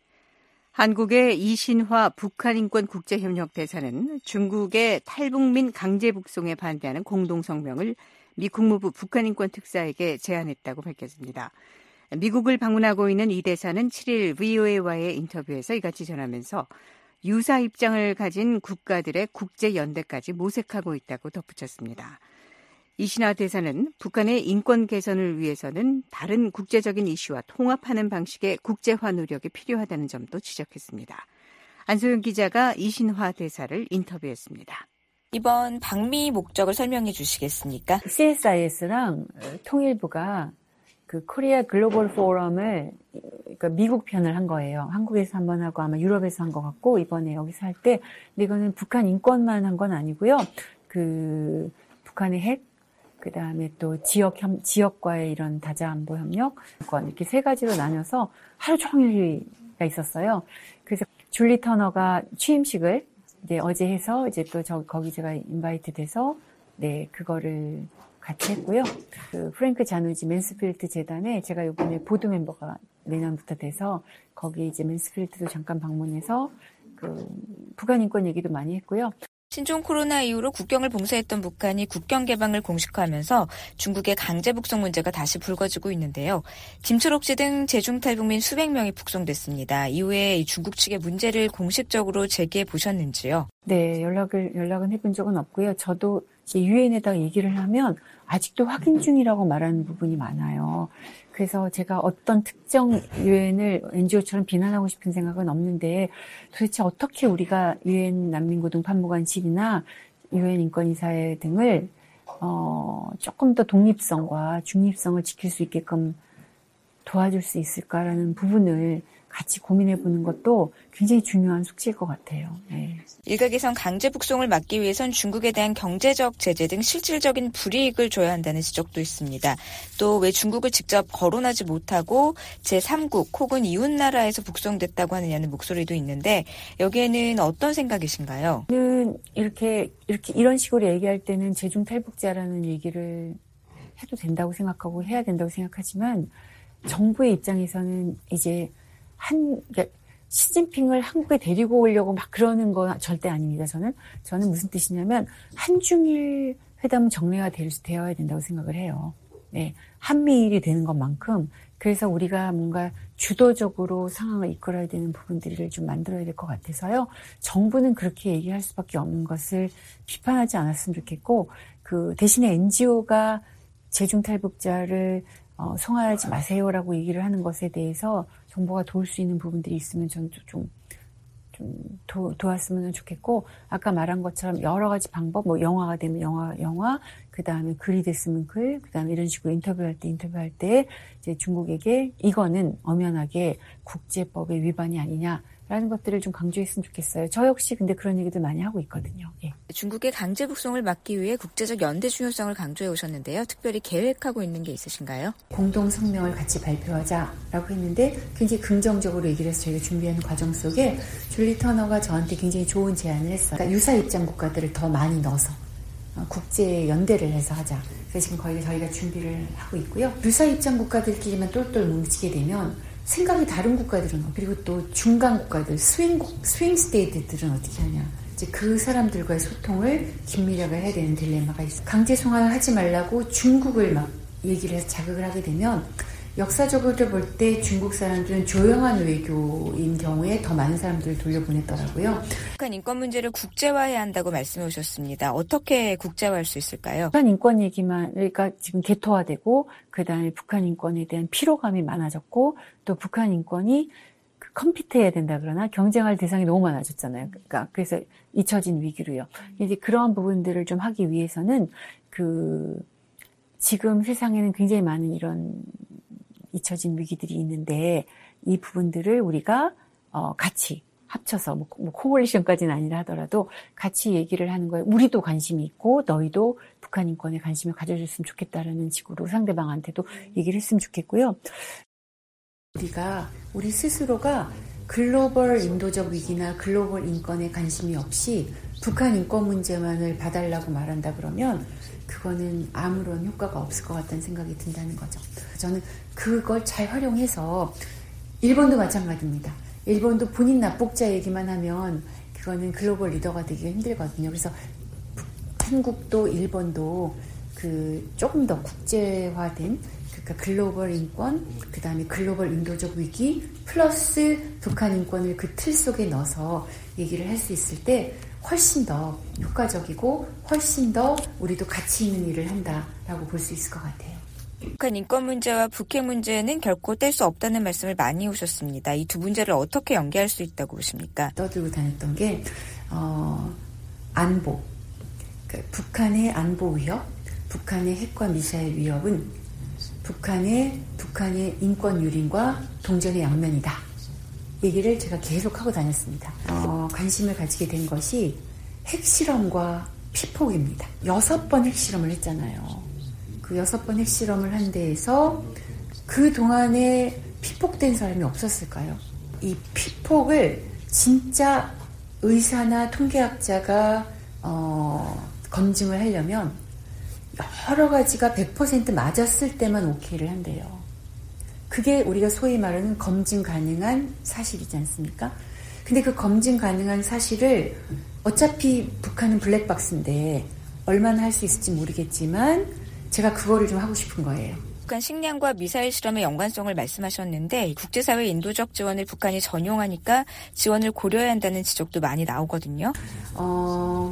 한국의 이신화 북한인권국제협력 대사는 중국의 탈북민 강제 북송에 반대하는 공동성명을 미 국무부 북한인권특사에게 제안했다고 밝혔습니다. 미국을 방문하고 있는 이 대사는 칠 일 브이오에이와의 인터뷰에서 이같이 전하면서 유사 입장을 가진 국가들의 국제연대까지 모색하고 있다고 덧붙였습니다. 이신화 대사는 북한의 인권 개선을 위해서는 다른 국제적인 이슈와 통합하는 방식의 국제화 노력이 필요하다는 점도 지적했습니다. 안소영 기자가 이신화 대사를 인터뷰했습니다. 이번 방미 목적을 설명해 주시겠습니까? 씨에스아이에스랑 통일부가 그 코리아 글로벌 포럼을 그러니까 미국 편을 한 거예요. 한국에서 한번 하고 아마 유럽에서 한 것 같고 이번에 여기서 할 때 근데 이거는 북한 인권만 한 건 아니고요. 그 북한의 핵 그 다음에 또 지역, 협, 지역과의 이런 다자안보 협력, 이렇게 세 가지로 나눠서 하루 종일가 있었어요. 그래서 줄리 터너가 취임식을 이제 어제 해서 이제 또 저, 거기 제가 인바이트 돼서, 네, 그거를 같이 했고요. 그 프랭크 자누지 맨스필드 재단에 제가 이번에 보드 멤버가 내년부터 돼서 거기 이제 맨스필드도 잠깐 방문해서 그 북한 인권 얘기도 많이 했고요. 신종 코로나 이후로 국경을 봉쇄했던 북한이 국경 개방을 공식화하면서 중국의 강제 북송 문제가 다시 불거지고 있는데요. 김철옥 씨 등 제중 탈북민 수백 명이 북송됐습니다. 이후에 중국 측의 문제를 공식적으로 제기해 보셨는지요? 네, 연락을 연락은 해본 적은 없고요. 저도 유엔에다가 얘기를 하면 아직도 확인 중이라고 말하는 부분이 많아요. 그래서 제가 어떤 특정 유엔을 엔지오처럼 비난하고 싶은 생각은 없는데 도대체 어떻게 우리가 유엔 난민고등 판무관실이나 유엔 인권이사회 등을 어, 조금 더 독립성과 중립성을 지킬 수 있게끔 도와줄 수 있을까라는 부분을 같이 고민해보는 것도 굉장히 중요한 숙제일 것 같아요. 네. 일각에선 강제 북송을 막기 위해선 중국에 대한 경제적 제재 등 실질적인 불이익을 줘야 한다는 지적도 있습니다. 또 왜 중국을 직접 거론하지 못하고 제삼국 혹은 이웃나라에서 북송됐다고 하느냐는 목소리도 있는데 여기에는 어떤 생각이신가요? 저는 이렇게 이렇게 이런 식으로 얘기할 때는 제중 탈북자라는 얘기를 해도 된다고 생각하고 해야 된다고 생각하지만 정부의 입장에서는 이제 한, 그러니까 시진핑을 한국에 데리고 오려고 막 그러는 건 절대 아닙니다. 저는, 저는 무슨 뜻이냐면, 한중일 회담은 정례가 될, 되어야 된다고 생각을 해요. 네. 한미일이 되는 것만큼, 그래서 우리가 뭔가 주도적으로 상황을 이끌어야 되는 부분들을 좀 만들어야 될 것 같아서요. 정부는 그렇게 얘기할 수밖에 없는 것을 비판하지 않았으면 좋겠고, 그 대신에 엔지오가 제중탈북자를 어, 송환하지 마세요라고 얘기를 하는 것에 대해서 정부가 도울 수 있는 부분들이 있으면 저는 좀, 좀 도, 도왔으면 좋겠고, 아까 말한 것처럼 여러 가지 방법, 뭐 영화가 되면 영화, 영화, 그 다음에 글이 됐으면 글, 그 다음에 이런 식으로 인터뷰할 때, 인터뷰할 때, 이제 중국에게 이거는 엄연하게 국제법의 위반이 아니냐, 라는 것들을 좀 강조했으면 좋겠어요. 저 역시 근데 그런 얘기도 많이 하고 있거든요. 예. 중국의 강제 북송을 막기 위해 국제적 연대 중요성을 강조해 오셨는데요. 특별히 계획하고 있는 게 있으신가요? 공동 성명을 같이 발표하자라고 했는데 굉장히 긍정적으로 얘기를 해서 저희가 준비하는 과정 속에 줄리 터너가 저한테 굉장히 좋은 제안을 했어요. 그러니까 유사 입장 국가들을 더 많이 넣어서 국제 연대를 해서 하자. 그래서 지금 거의 저희가 준비를 하고 있고요. 유사 입장 국가들끼리만 똘똘 뭉치게 되면 생각이 다른 국가들은 그리고 또 중간 국가들, 스윙 스윙 스테이트들은 어떻게 하냐. 이제 그 사람들과의 소통을 긴밀하게 해야 되는 딜레마가 있어요. 강제 송환을 하지 말라고 중국을 막 얘기를 해서 자극을 하게 되면 역사적으로 볼 때 중국 사람들은 조용한 외교인 경우에 더 많은 사람들을 돌려보냈더라고요. 북한 인권 문제를 국제화해야 한다고 말씀해 오셨습니다. 어떻게 국제화할 수 있을까요? 북한 인권 얘기만 그러니까 지금 개토화되고 그다음에 북한 인권에 대한 피로감이 많아졌고 또 북한 인권이 컴피트해야 된다 그러나 경쟁할 대상이 너무 많아졌잖아요. 그러니까 그래서 잊혀진 위기로요. 이제 그러한 부분들을 좀 하기 위해서는 그 지금 세상에는 굉장히 많은 이런 잊혀진 위기들이 있는데 이 부분들을 우리가 어 같이 합쳐서 뭐, 뭐 코올리션까지는 아니라 하더라도 같이 얘기를 하는 거에 우리도 관심이 있고 너희도 북한 인권에 관심을 가져줬으면 좋겠다라는 식으로 상대방한테도 얘기를 했으면 좋겠고요. 우리가 우리 스스로가 글로벌 인도적 위기나 글로벌 인권에 관심이 없이 북한 인권 문제만을 봐달라고 말한다 그러면 그거는 아무런 효과가 없을 것 같다는 생각이 든다는 거죠. 저는 그걸 잘 활용해서 일본도 마찬가지입니다. 일본도 본인 납북자 얘기만 하면 그거는 글로벌 리더가 되기가 힘들거든요. 그래서 한국도 일본도 그 조금 더 국제화된 그러니까 글로벌 인권, 그 다음에 글로벌 인도적 위기 플러스 북한 인권을 그 틀 속에 넣어서 얘기를 할 수 있을 때 훨씬 더 효과적이고 훨씬 더 우리도 가치 있는 일을 한다라고 볼 수 있을 것 같아요. 북한 인권 문제와 북핵 문제는 결코 뗄 수 없다는 말씀을 많이 오셨습니다. 이 두 문제를 어떻게 연계할 수 있다고 보십니까? 떠들고 다녔던 게 어, 안보, 그러니까 북한의 안보 위협, 북한의 핵과 미사일 위협은 북한의 북한의 인권 유린과 동전의 양면이다. 얘기를 제가 계속 하고 다녔습니다. 어, 관심을 가지게 된 것이 핵실험과 피폭입니다. 여섯 번 핵실험을 했잖아요. 그 여섯 번 핵실험을 한 데에서 그 동안에 피폭된 사람이 없었을까요? 이 피폭을 진짜 의사나 통계학자가 어, 검증을 하려면 여러 가지가 백 퍼센트 맞았을 때만 오케이를 한대요. 그게 우리가 소위 말하는 검증 가능한 사실이지 않습니까? 근데 그 검증 가능한 사실을 어차피 북한은 블랙박스인데 얼마나 할 수 있을지 모르겠지만 제가 그거를 좀 하고 싶은 거예요. 북한 식량과 미사일 실험의 연관성을 말씀하셨는데 국제사회 인도적 지원을 북한이 전용하니까 지원을 고려해야 한다는 지적도 많이 나오거든요. 어...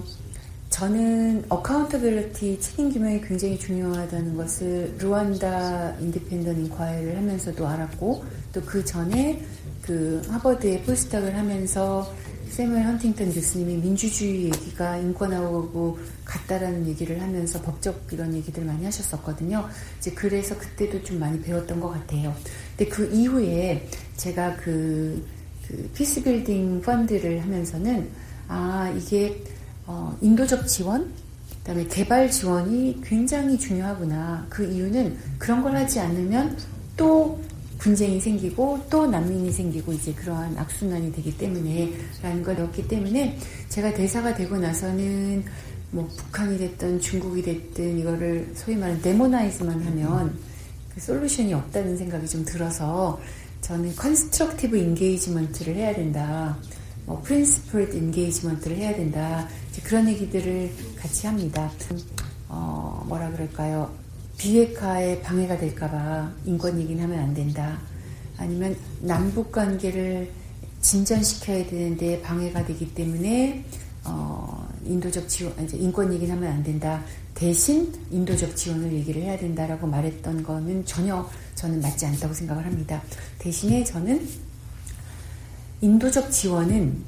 저는 어카운터빌리티 책임 규명이 굉장히 중요하다는 것을 루안다 인디펜던트 인콰이리를 하면서도 알았고 또 그 전에 그 하버드에 포스닥을 하면서 세뮤얼 헌팅턴 교수님이 민주주의 얘기가 인권하고 같다라는 얘기를 하면서 법적 이런 얘기들을 많이 하셨었거든요. 이제 그래서 그때도 좀 많이 배웠던 것 같아요. 근데 그 이후에 제가 그, 그 피스빌딩 펀드를 하면서는 아 이게 어, 인도적 지원, 그다음에 개발 지원이 굉장히 중요하구나. 그 이유는 그런 걸 하지 않으면 또 분쟁이 생기고 또 난민이 생기고 이제 그러한 악순환이 되기 때문에 라는 걸 배웠기 때문에 제가 대사가 되고 나서는 뭐 북한이 됐든 중국이 됐든 이거를 소위 말하는 데모나이즈만 하면 그 솔루션이 없다는 생각이 좀 들어서 저는 컨스트럭티브 인게이지먼트를 해야 된다. 뭐 프린시플드 인게이지먼트를 해야 된다. 이제 그런 얘기들을 같이 합니다. 어, 뭐라 그럴까요? 비핵화에 방해가 될까봐 인권 얘기는 하면 안 된다. 아니면 남북 관계를 진전시켜야 되는데 방해가 되기 때문에 어, 인도적 지원, 이제 인권 얘기는 하면 안 된다. 대신 인도적 지원을 얘기를 해야 된다라고 말했던 거는 전혀 저는 맞지 않다고 생각을 합니다. 대신에 저는 인도적 지원은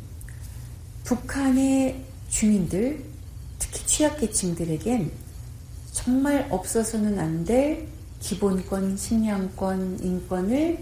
북한의 주민들, 특히 취약계층들에겐 정말 없어서는 안 될 기본권, 식량권, 인권을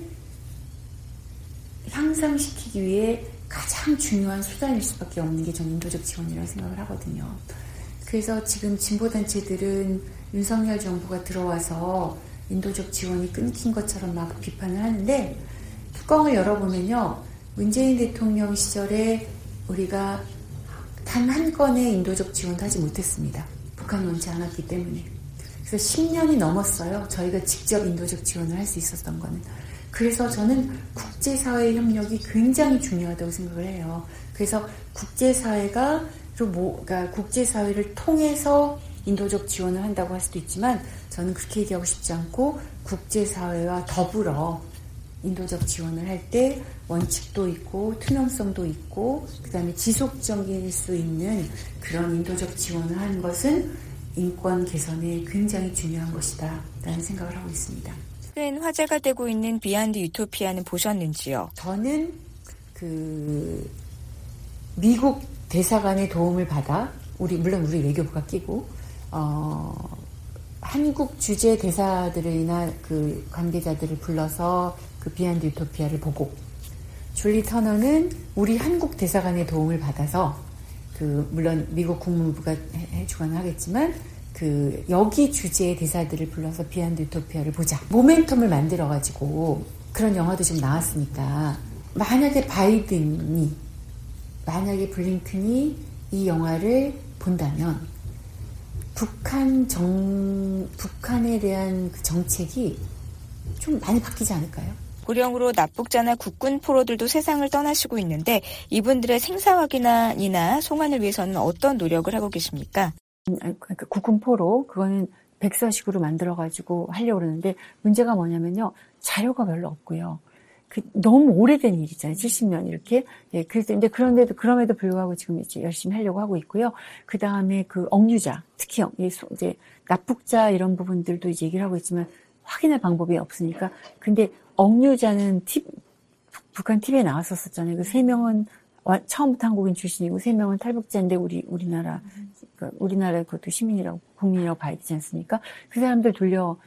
향상시키기 위해 가장 중요한 수단일 수밖에 없는 게 전 인도적 지원이라고 생각을 하거든요. 그래서 지금 진보단체들은 윤석열 정부가 들어와서 인도적 지원이 끊긴 것처럼 막 비판을 하는데 뚜껑을 열어보면요. 문재인 대통령 시절에 우리가 단 한 건의 인도적 지원도 하지 못했습니다. 북한이 원치 않았기 때문에. 그래서 십 년이 넘었어요. 저희가 직접 인도적 지원을 할 수 있었던 거는. 그래서 저는 국제사회 협력이 굉장히 중요하다고 생각을 해요. 그래서 국제사회가, 뭐, 그러니까 국제사회를 통해서 인도적 지원을 한다고 할 수도 있지만 저는 그렇게 얘기하고 싶지 않고 국제사회와 더불어 인도적 지원을 할 때 원칙도 있고 투명성도 있고 그다음에 지속적일 수 있는 그런 인도적 지원을 하는 것은 인권 개선에 굉장히 중요한 것이다 라는 생각을 하고 있습니다. 최근 화제가 되고 있는 비욘드 유토피아는 보셨는지요? 저는 그 미국 대사관의 도움을 받아 우리 물론 우리 외교부가 끼고 어, 한국 주재 대사들이나 그 관계자들을 불러서 그 비욘드 유토피아를 보고 줄리 터너는 우리 한국 대사관의 도움을 받아서 그 물론 미국 국무부가 해주거나 하겠지만 그 여기 주재의 대사들을 불러서 비욘드 유토피아를 보자. 모멘텀을 만들어가지고 그런 영화도 지금 나왔으니까 만약에 바이든이 만약에 블링컨이 이 영화를 본다면 북한 정 북한에 대한 그 정책이 좀 많이 바뀌지 않을까요? 고령으로 납북자나 국군 포로들도 세상을 떠나시고 있는데 이분들의 생사 확인이나 송환을 위해서는 어떤 노력을 하고 계십니까? 그러니까 국군 포로 그거는 백서식으로 만들어가지고 하려고 그러는데 문제가 뭐냐면요. 자료가 별로 없고요. 그 너무 오래된 일이잖아요. 칠십 년 이렇게. 예, 그래서 근데 그런데도 그럼에도 불구하고 지금 이제 열심히 하려고 하고 있고요. 그 다음에 그 억류자, 특히 이제 납북자 이런 부분들도 이제 얘기를 하고 있지만 확인할 방법이 없으니까. 근데 억류자는 팁, 북한 티비에 나왔었잖아요. 그 세 명은 처음부터 한국인 출신이고 세 명은 탈북자인데 우리 우리나라 그러니까 우리나라 그것도 시민이라고 국민이라고 봐야 되지 않습니까? 그 사람들 돌려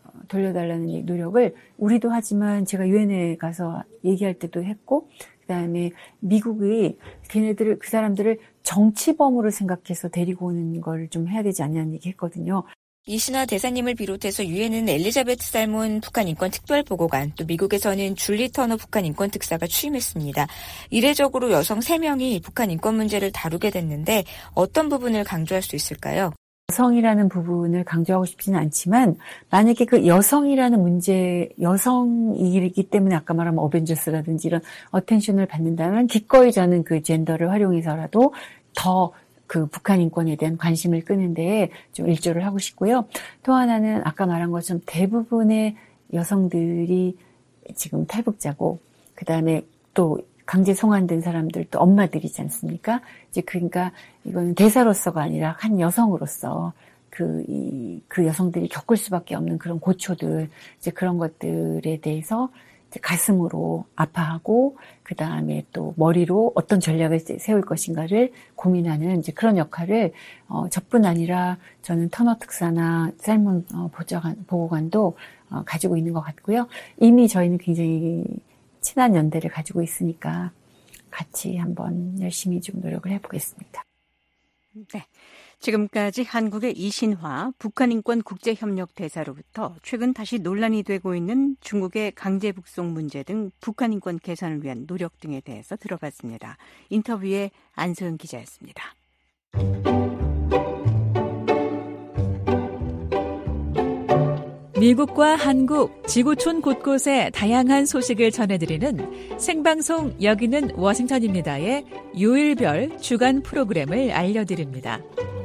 돌려달라는 노력을 우리도 하지만 제가 유엔에 가서 얘기할 때도 했고 그다음에 미국이 걔네들을 그 사람들을 정치범으로 생각해서 데리고 오는 걸 좀 해야 되지 않냐는 얘기 했거든요. 이신화 대사님을 비롯해서 유엔은 엘리자베트 살몬 북한 인권 특별보고관, 또 미국에서는 줄리 터너 북한 인권 특사가 취임했습니다. 이례적으로 여성 세 명이 북한 인권 문제를 다루게 됐는데 어떤 부분을 강조할 수 있을까요? 여성이라는 부분을 강조하고 싶지는 않지만 만약에 그 여성이라는 문제, 여성이기 때문에 아까 말한 어벤져스라든지 이런 어텐션을 받는다면 기꺼이 저는 그 젠더를 활용해서라도 더 그 북한 인권에 대한 관심을 끄는데 좀 일조를 하고 싶고요. 또 하나는 아까 말한 것처럼 대부분의 여성들이 지금 탈북자고 그다음에 또 강제 송환된 사람들 또 엄마들이지 않습니까? 이제 그러니까 이거는 대사로서가 아니라 한 여성으로서 그, 이, 그 여성들이 겪을 수밖에 없는 그런 고초들, 이제 그런 것들에 대해서 이제 가슴으로 아파하고, 그 다음에 또 머리로 어떤 전략을 세울 것인가를 고민하는 이제 그런 역할을, 어, 저뿐 아니라 저는 터너 특사나 살몬 어, 보좌관, 보고관도 어, 가지고 있는 것 같고요. 이미 저희는 굉장히 친한 연대를 가지고 있으니까 같이 한번 열심히 좀 노력을 해보겠습니다. 네. 지금까지 한국의 이신화 북한인권국제협력대사로부터 최근 다시 논란이 되고 있는 중국의 강제북송 문제 등 북한인권 개선을 위한 노력 등에 대해서 들어봤습니다. 인터뷰에 안소영 기자였습니다. 미국과 한국, 지구촌 곳곳의 다양한 소식을 전해드리는 생방송 여기는 워싱턴입니다의 요일별 주간 프로그램을 알려드립니다.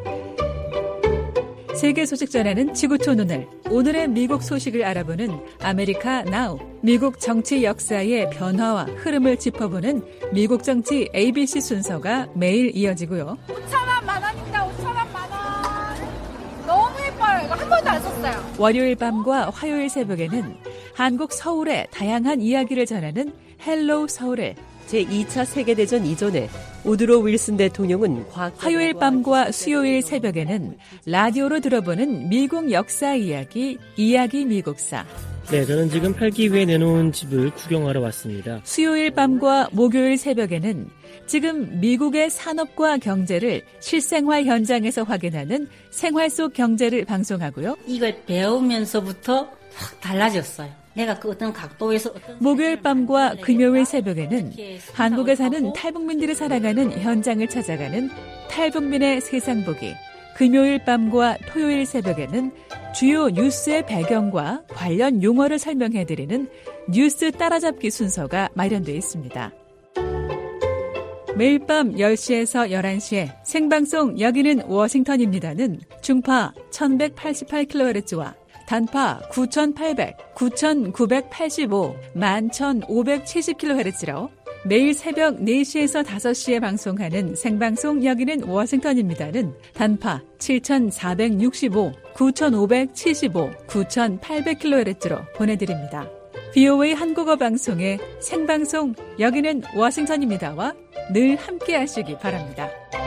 세계 소식 전하는 지구촌 오늘, 오늘의 미국 소식을 알아보는 아메리카 나우, 미국 정치 역사의 변화와 흐름을 짚어보는 미국 정치 에이비씨 순서가 매일 이어지고요. 오천원 만 원입니다. 오천원 만 원. 너무 예뻐요. 이거 한 번도 안 썼어요. 월요일 밤과 화요일 새벽에는 한국 서울의 다양한 이야기를 전하는 헬로우 서울을 제이 차 세계대전 이전에 우드로 윌슨 대통령은 과학 화요일 밤과 수요일 새벽에는 라디오로 들어보는 미국 역사 이야기, 이야기 미국사. 네, 저는 지금 팔기 위해 내놓은 집을 구경하러 왔습니다. 수요일 밤과 목요일 새벽에는 지금 미국의 산업과 경제를 실생활 현장에서 확인하는 생활 속 경제를 방송하고요. 이걸 배우면서부터 확 달라졌어요. 내가 그 어떤 각도에서 어떤 목요일 밤과 금요일 새벽에는 한국에 사는 탈북민들이 살아가는 현장을 찾아가는 탈북민의 세상 보기, 금요일 밤과 토요일 새벽에는 주요 뉴스의 배경과 관련 용어를 설명해드리는 뉴스 따라잡기 순서가 마련되어 있습니다. 매일 밤 열 시에서 열한 시에 생방송 여기는 워싱턴입니다는 중파 천백팔십팔 킬로헤르츠와 단파 구천팔백, 구천구백팔십오, 만 천오백칠십 킬로헤르츠로 매일 새벽 네 시에서 다섯 시에 방송하는 생방송 여기는 워싱턴입니다는 단파 칠천사백육십오, 구천오백칠십오, 구천팔백 킬로헤르츠로 보내드립니다. 브이오에이 한국어 방송의 생방송 여기는 워싱턴입니다와 늘 함께 하시기 바랍니다.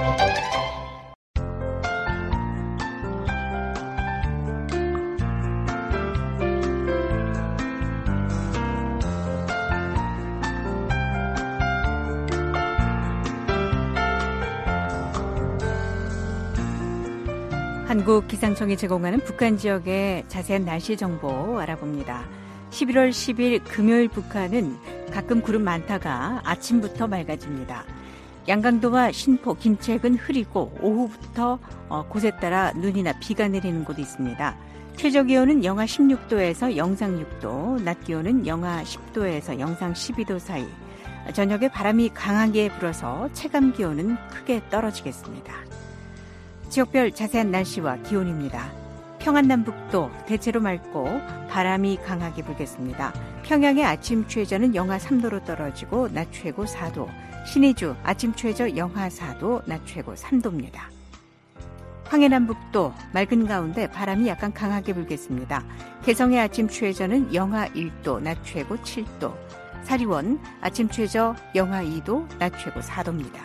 한국기상청이 제공하는 북한 지역의 자세한 날씨 정보 알아봅니다. 십일월 십일 금요일 북한은 가끔 구름 많다가 아침부터 맑아집니다. 양강도와 신포, 김책은 흐리고 오후부터 곳에 따라 눈이나 비가 내리는 곳이 있습니다. 최저기온은 영하 십육 도에서 영상 육 도, 낮 기온은 영하 십 도에서 영상 십이 도 사이. 저녁에 바람이 강하게 불어서 체감 기온은 크게 떨어지겠습니다. 지역별 자세한 날씨와 기온입니다. 평안남북도 대체로 맑고 바람이 강하게 불겠습니다. 평양의 아침 최저는 영하 삼 도로 떨어지고 낮 최고 사 도, 신의주 아침 최저 영하 사 도, 낮 최고 삼 도입니다. 황해남북도 맑은 가운데 바람이 약간 강하게 불겠습니다. 개성의 아침 최저는 영하 일 도, 낮 최고 칠 도, 사리원 아침 최저 영하 이 도, 낮 최고 사 도입니다.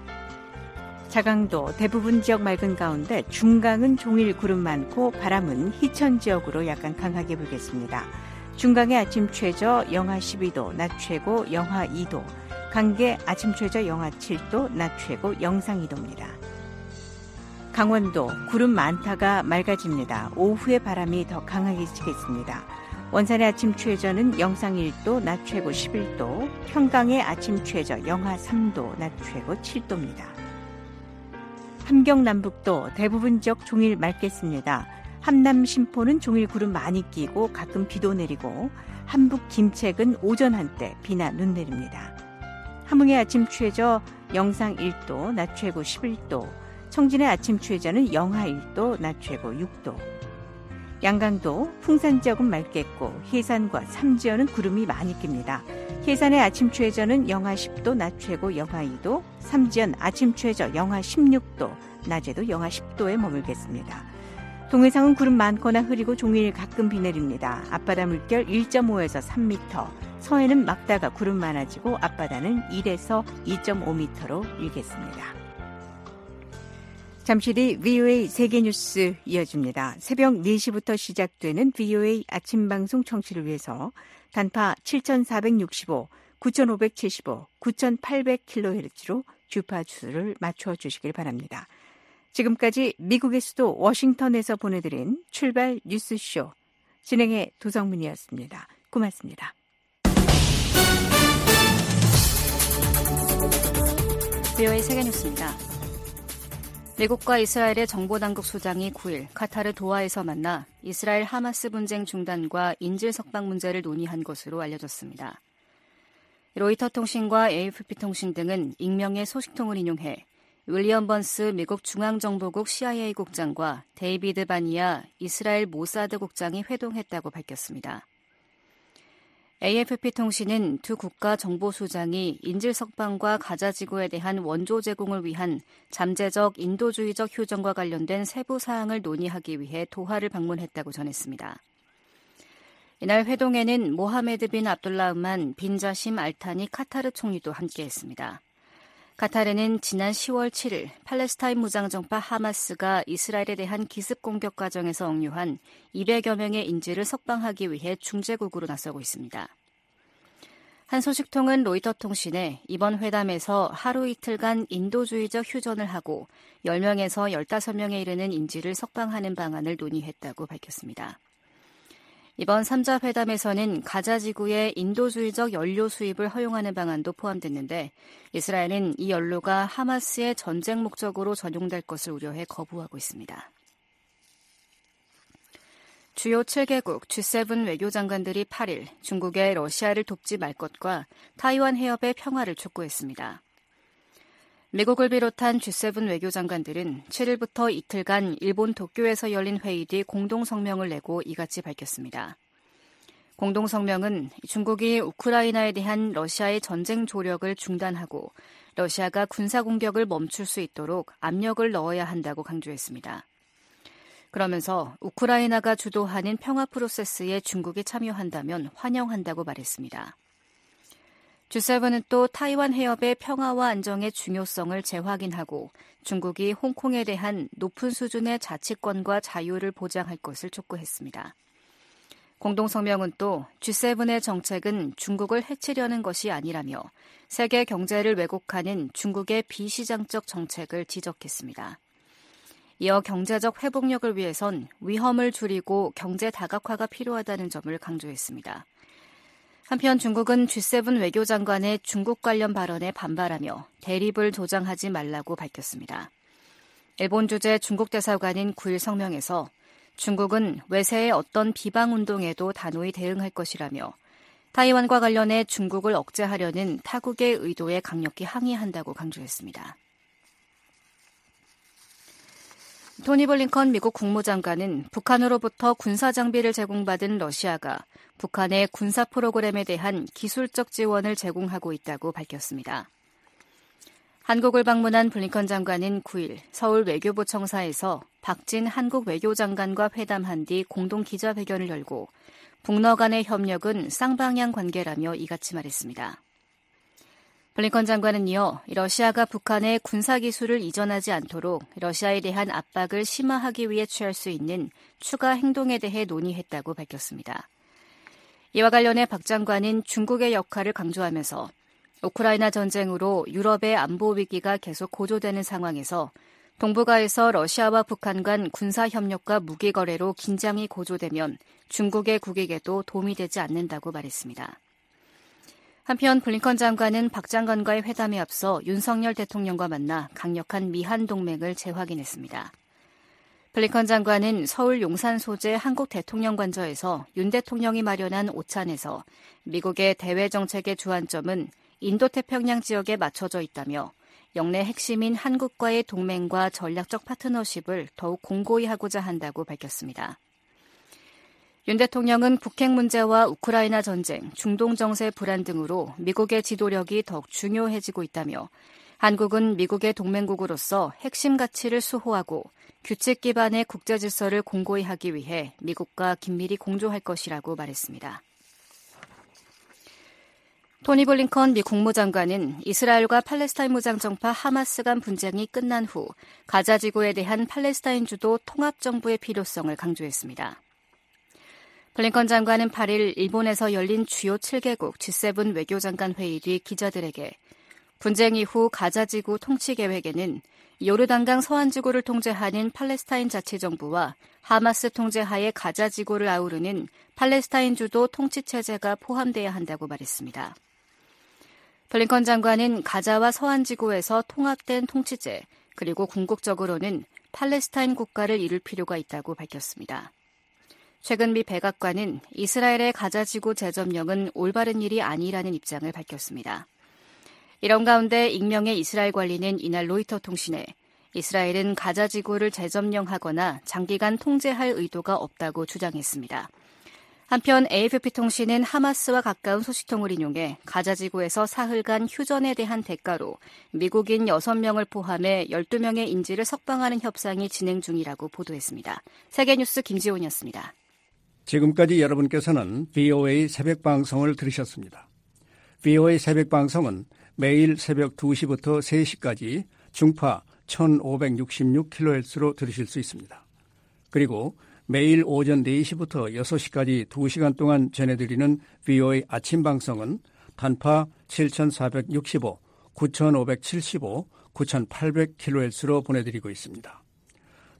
자강도 대부분 지역 맑은 가운데 중강은 종일 구름 많고 바람은 희천 지역으로 약간 강하게 불겠습니다. 중강의 아침 최저 영하 십이 도, 낮 최고 영하 이 도, 강계 아침 최저 영하 칠 도, 낮 최고 영상 이 도입니다. 강원도 구름 많다가 맑아집니다. 오후에 바람이 더 강하게 치겠습니다. 원산의 아침 최저는 영상 일 도, 낮 최고 십일 도, 평강의 아침 최저 영하 삼 도, 낮 최고 칠 도입니다. 함경 남북도 대부분 지역 종일 맑겠습니다. 함남 신포는 종일 구름 많이 끼고 가끔 비도 내리고 함북 김책은 오전 한때 비나 눈 내립니다. 함흥의 아침 최저 영상 일 도, 낮 최고 십일 도, 청진의 아침 최저는 영하 일 도, 낮 최고 육 도. 양강도 풍산 지역은 맑겠고 해산과 삼지연은 구름이 많이 낍니다. 해산의 아침 최저는 영하 십 도, 낮 최고 영하 이 도, 삼지연 아침 최저 영하 십육 도, 낮에도 영하 십 도에 머물겠습니다. 동해상은 구름 많거나 흐리고 종일 가끔 비 내립니다. 앞바다 물결 일 점 오에서 삼 미터, 서해는 막다가 구름 많아지고 앞바다는 일에서 이 점 오 미터로 일겠습니다. 잠시 뒤 브이오에이 세계뉴스 이어집니다. 새벽 네 시부터 시작되는 브이오에이 아침방송 청취를 위해서 단파 칠천사백육십오, 구천오백칠십오, 구천팔백 킬로헤르츠로 주파수를 맞춰주시길 바랍니다. 지금까지 미국의 수도 워싱턴에서 보내드린 출발 뉴스쇼 진행의 도성문이었습니다. 고맙습니다. 브이오에이 세계뉴스입니다. 미국과 이스라엘의 정보당국 소장이 구 일 카타르 도하에서 만나 이스라엘 하마스 분쟁 중단과 인질 석방 문제를 논의한 것으로 알려졌습니다. 로이터 통신과 에이에프피 통신 등은 익명의 소식통을 인용해 윌리엄 번스 미국 중앙정보국 씨아이에이 국장과 데이비드 바니아 이스라엘 모사드 국장이 회동했다고 밝혔습니다. 에이에프피 통신은 두 국가 정보수장이 인질 석방과 가자 지구에 대한 원조 제공을 위한 잠재적 인도주의적 휴전과 관련된 세부 사항을 논의하기 위해 도하를 방문했다고 전했습니다. 이날 회동에는 모하메드 빈 압둘라흐만 빈 자심 알타니 카타르 총리도 함께했습니다. 카타르는 지난 시월 칠일 팔레스타인 무장정파 하마스가 이스라엘에 대한 기습 공격 과정에서 억류한 이백여 명의 인질을 석방하기 위해 중재국으로 나서고 있습니다. 한 소식통은 로이터 통신에 이번 회담에서 하루 이틀간 인도주의적 휴전을 하고 열 명에서 열다섯 명에 이르는 인질을 석방하는 방안을 논의했다고 밝혔습니다. 이번 삼 자 회담에서는 가자 지구의 인도주의적 연료 수입을 허용하는 방안도 포함됐는데 이스라엘은 이 연료가 하마스의 전쟁 목적으로 전용될 것을 우려해 거부하고 있습니다. 주요 칠 개국 지 세븐 외교장관들이 팔 일 중국의 러시아를 돕지 말 것과 타이완 해협의 평화를 촉구했습니다. 미국을 비롯한 지 세븐 외교장관들은 칠 일부터 이틀간 일본 도쿄에서 열린 회의 뒤 공동성명을 내고 이같이 밝혔습니다. 공동성명은 중국이 우크라이나에 대한 러시아의 전쟁 조력을 중단하고 러시아가 군사공격을 멈출 수 있도록 압력을 넣어야 한다고 강조했습니다. 그러면서 우크라이나가 주도하는 평화 프로세스에 중국이 참여한다면 환영한다고 말했습니다. 지 세븐은 또 타이완 해협의 평화와 안정의 중요성을 재확인하고 중국이 홍콩에 대한 높은 수준의 자치권과 자유를 보장할 것을 촉구했습니다. 공동성명은 또 지 세븐의 정책은 중국을 해치려는 것이 아니라며 세계 경제를 왜곡하는 중국의 비시장적 정책을 지적했습니다. 이어 경제적 회복력을 위해선 위험을 줄이고 경제 다각화가 필요하다는 점을 강조했습니다. 한편 중국은 지 세븐 외교장관의 중국 관련 발언에 반발하며 대립을 조장하지 말라고 밝혔습니다. 일본 주재 중국 대사관은 구 일 성명에서 중국은 외세의 어떤 비방 운동에도 단호히 대응할 것이라며 타이완과 관련해 중국을 억제하려는 타국의 의도에 강력히 항의한다고 강조했습니다. 토니 블링컨 미국 국무장관은 북한으로부터 군사장비를 제공받은 러시아가 북한의 군사 프로그램에 대한 기술적 지원을 제공하고 있다고 밝혔습니다. 한국을 방문한 블링컨 장관은 구 일 서울 외교부 청사에서 박진 한국 외교장관과 회담한 뒤 공동 기자회견을 열고 북러 간의 협력은 쌍방향 관계라며 이같이 말했습니다. 블링컨 장관은 이어 러시아가 북한의 군사기술을 이전하지 않도록 러시아에 대한 압박을 심화하기 위해 취할 수 있는 추가 행동에 대해 논의했다고 밝혔습니다. 이와 관련해 박 장관은 중국의 역할을 강조하면서 우크라이나 전쟁으로 유럽의 안보 위기가 계속 고조되는 상황에서 동북아에서 러시아와 북한 간 군사협력과 무기거래로 긴장이 고조되면 중국의 국익에도 도움이 되지 않는다고 말했습니다. 한편 블링컨 장관은 박 장관과의 회담에 앞서 윤석열 대통령과 만나 강력한 미한 동맹을 재확인했습니다. 블링컨 장관은 서울 용산 소재 한국 대통령관저에서 윤 대통령이 마련한 오찬에서 미국의 대외 정책의 주안점은 인도태평양 지역에 맞춰져 있다며 영내 핵심인 한국과의 동맹과 전략적 파트너십을 더욱 공고히 하고자 한다고 밝혔습니다. 윤 대통령은 북핵 문제와 우크라이나 전쟁, 중동 정세 불안 등으로 미국의 지도력이 더욱 중요해지고 있다며 한국은 미국의 동맹국으로서 핵심 가치를 수호하고 규칙 기반의 국제 질서를 공고히 하기 위해 미국과 긴밀히 공조할 것이라고 말했습니다. 토니 블링컨 미 국무장관은 이스라엘과 팔레스타인 무장정파 하마스 간 분쟁이 끝난 후 가자 지구에 대한 팔레스타인 주도 통합정부의 필요성을 강조했습니다. 블링컨 장관은 팔 일 일본에서 열린 주요 칠 개국 지 세븐 외교장관 회의 뒤 기자들에게 분쟁 이후 가자지구 통치계획에는 요르단강 서안지구를 통제하는 팔레스타인 자치정부와 하마스 통제하에 가자지구를 아우르는 팔레스타인 주도 통치체제가 포함돼야 한다고 말했습니다. 블링컨 장관은 가자와 서안지구에서 통합된 통치제 그리고 궁극적으로는 팔레스타인 국가를 이룰 필요가 있다고 밝혔습니다. 최근 미 백악관은 이스라엘의 가자지구 재점령은 올바른 일이 아니라는 입장을 밝혔습니다. 이런 가운데 익명의 이스라엘 관리는 이날 로이터 통신에 이스라엘은 가자지구를 재점령하거나 장기간 통제할 의도가 없다고 주장했습니다. 한편 에이에프피 통신은 하마스와 가까운 소식통을 인용해 가자지구에서 사흘간 휴전에 대한 대가로 미국인 여섯 명을 포함해 열두 명의 인질을 석방하는 협상이 진행 중이라고 보도했습니다. 세계뉴스 김지훈이었습니다. 지금까지 여러분께서는 브이오에이 새벽방송을 들으셨습니다. 브이오에이 새벽방송은 매일 새벽 두 시부터 세 시까지 중파 천오백육십육 킬로헤르츠로 들으실 수 있습니다. 그리고 매일 오전 네 시부터 여섯 시까지 두 시간 동안 전해드리는 브이오에이 아침방송은 단파 칠천사백육십오, 구천오백칠십오, 구천팔백 킬로헤르츠로 보내드리고 있습니다.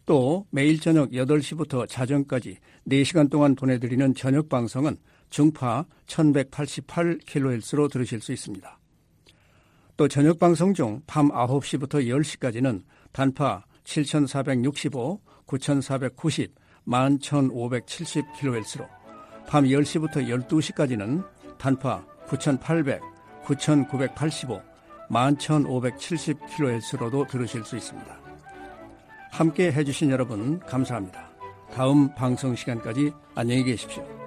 또 매일 저녁 여덟 시부터 자정까지 네 시간 동안 보내드리는 저녁 방송은 중파 천백팔십팔 킬로헤르츠로 들으실 수 있습니다. 또 저녁 방송 중 밤 아홉 시부터 열 시까지는 단파 칠천사백육십오, 구천사백구십, 만 천오백칠십 킬로헤르츠로, 밤 열 시부터 열두 시까지는 단파 구천팔백, 구천구백팔십오, 만 천오백칠십 킬로헤르츠로도 들으실 수 있습니다. 함께 해주신 여러분 감사합니다. 다음 방송 시간까지 안녕히 계십시오.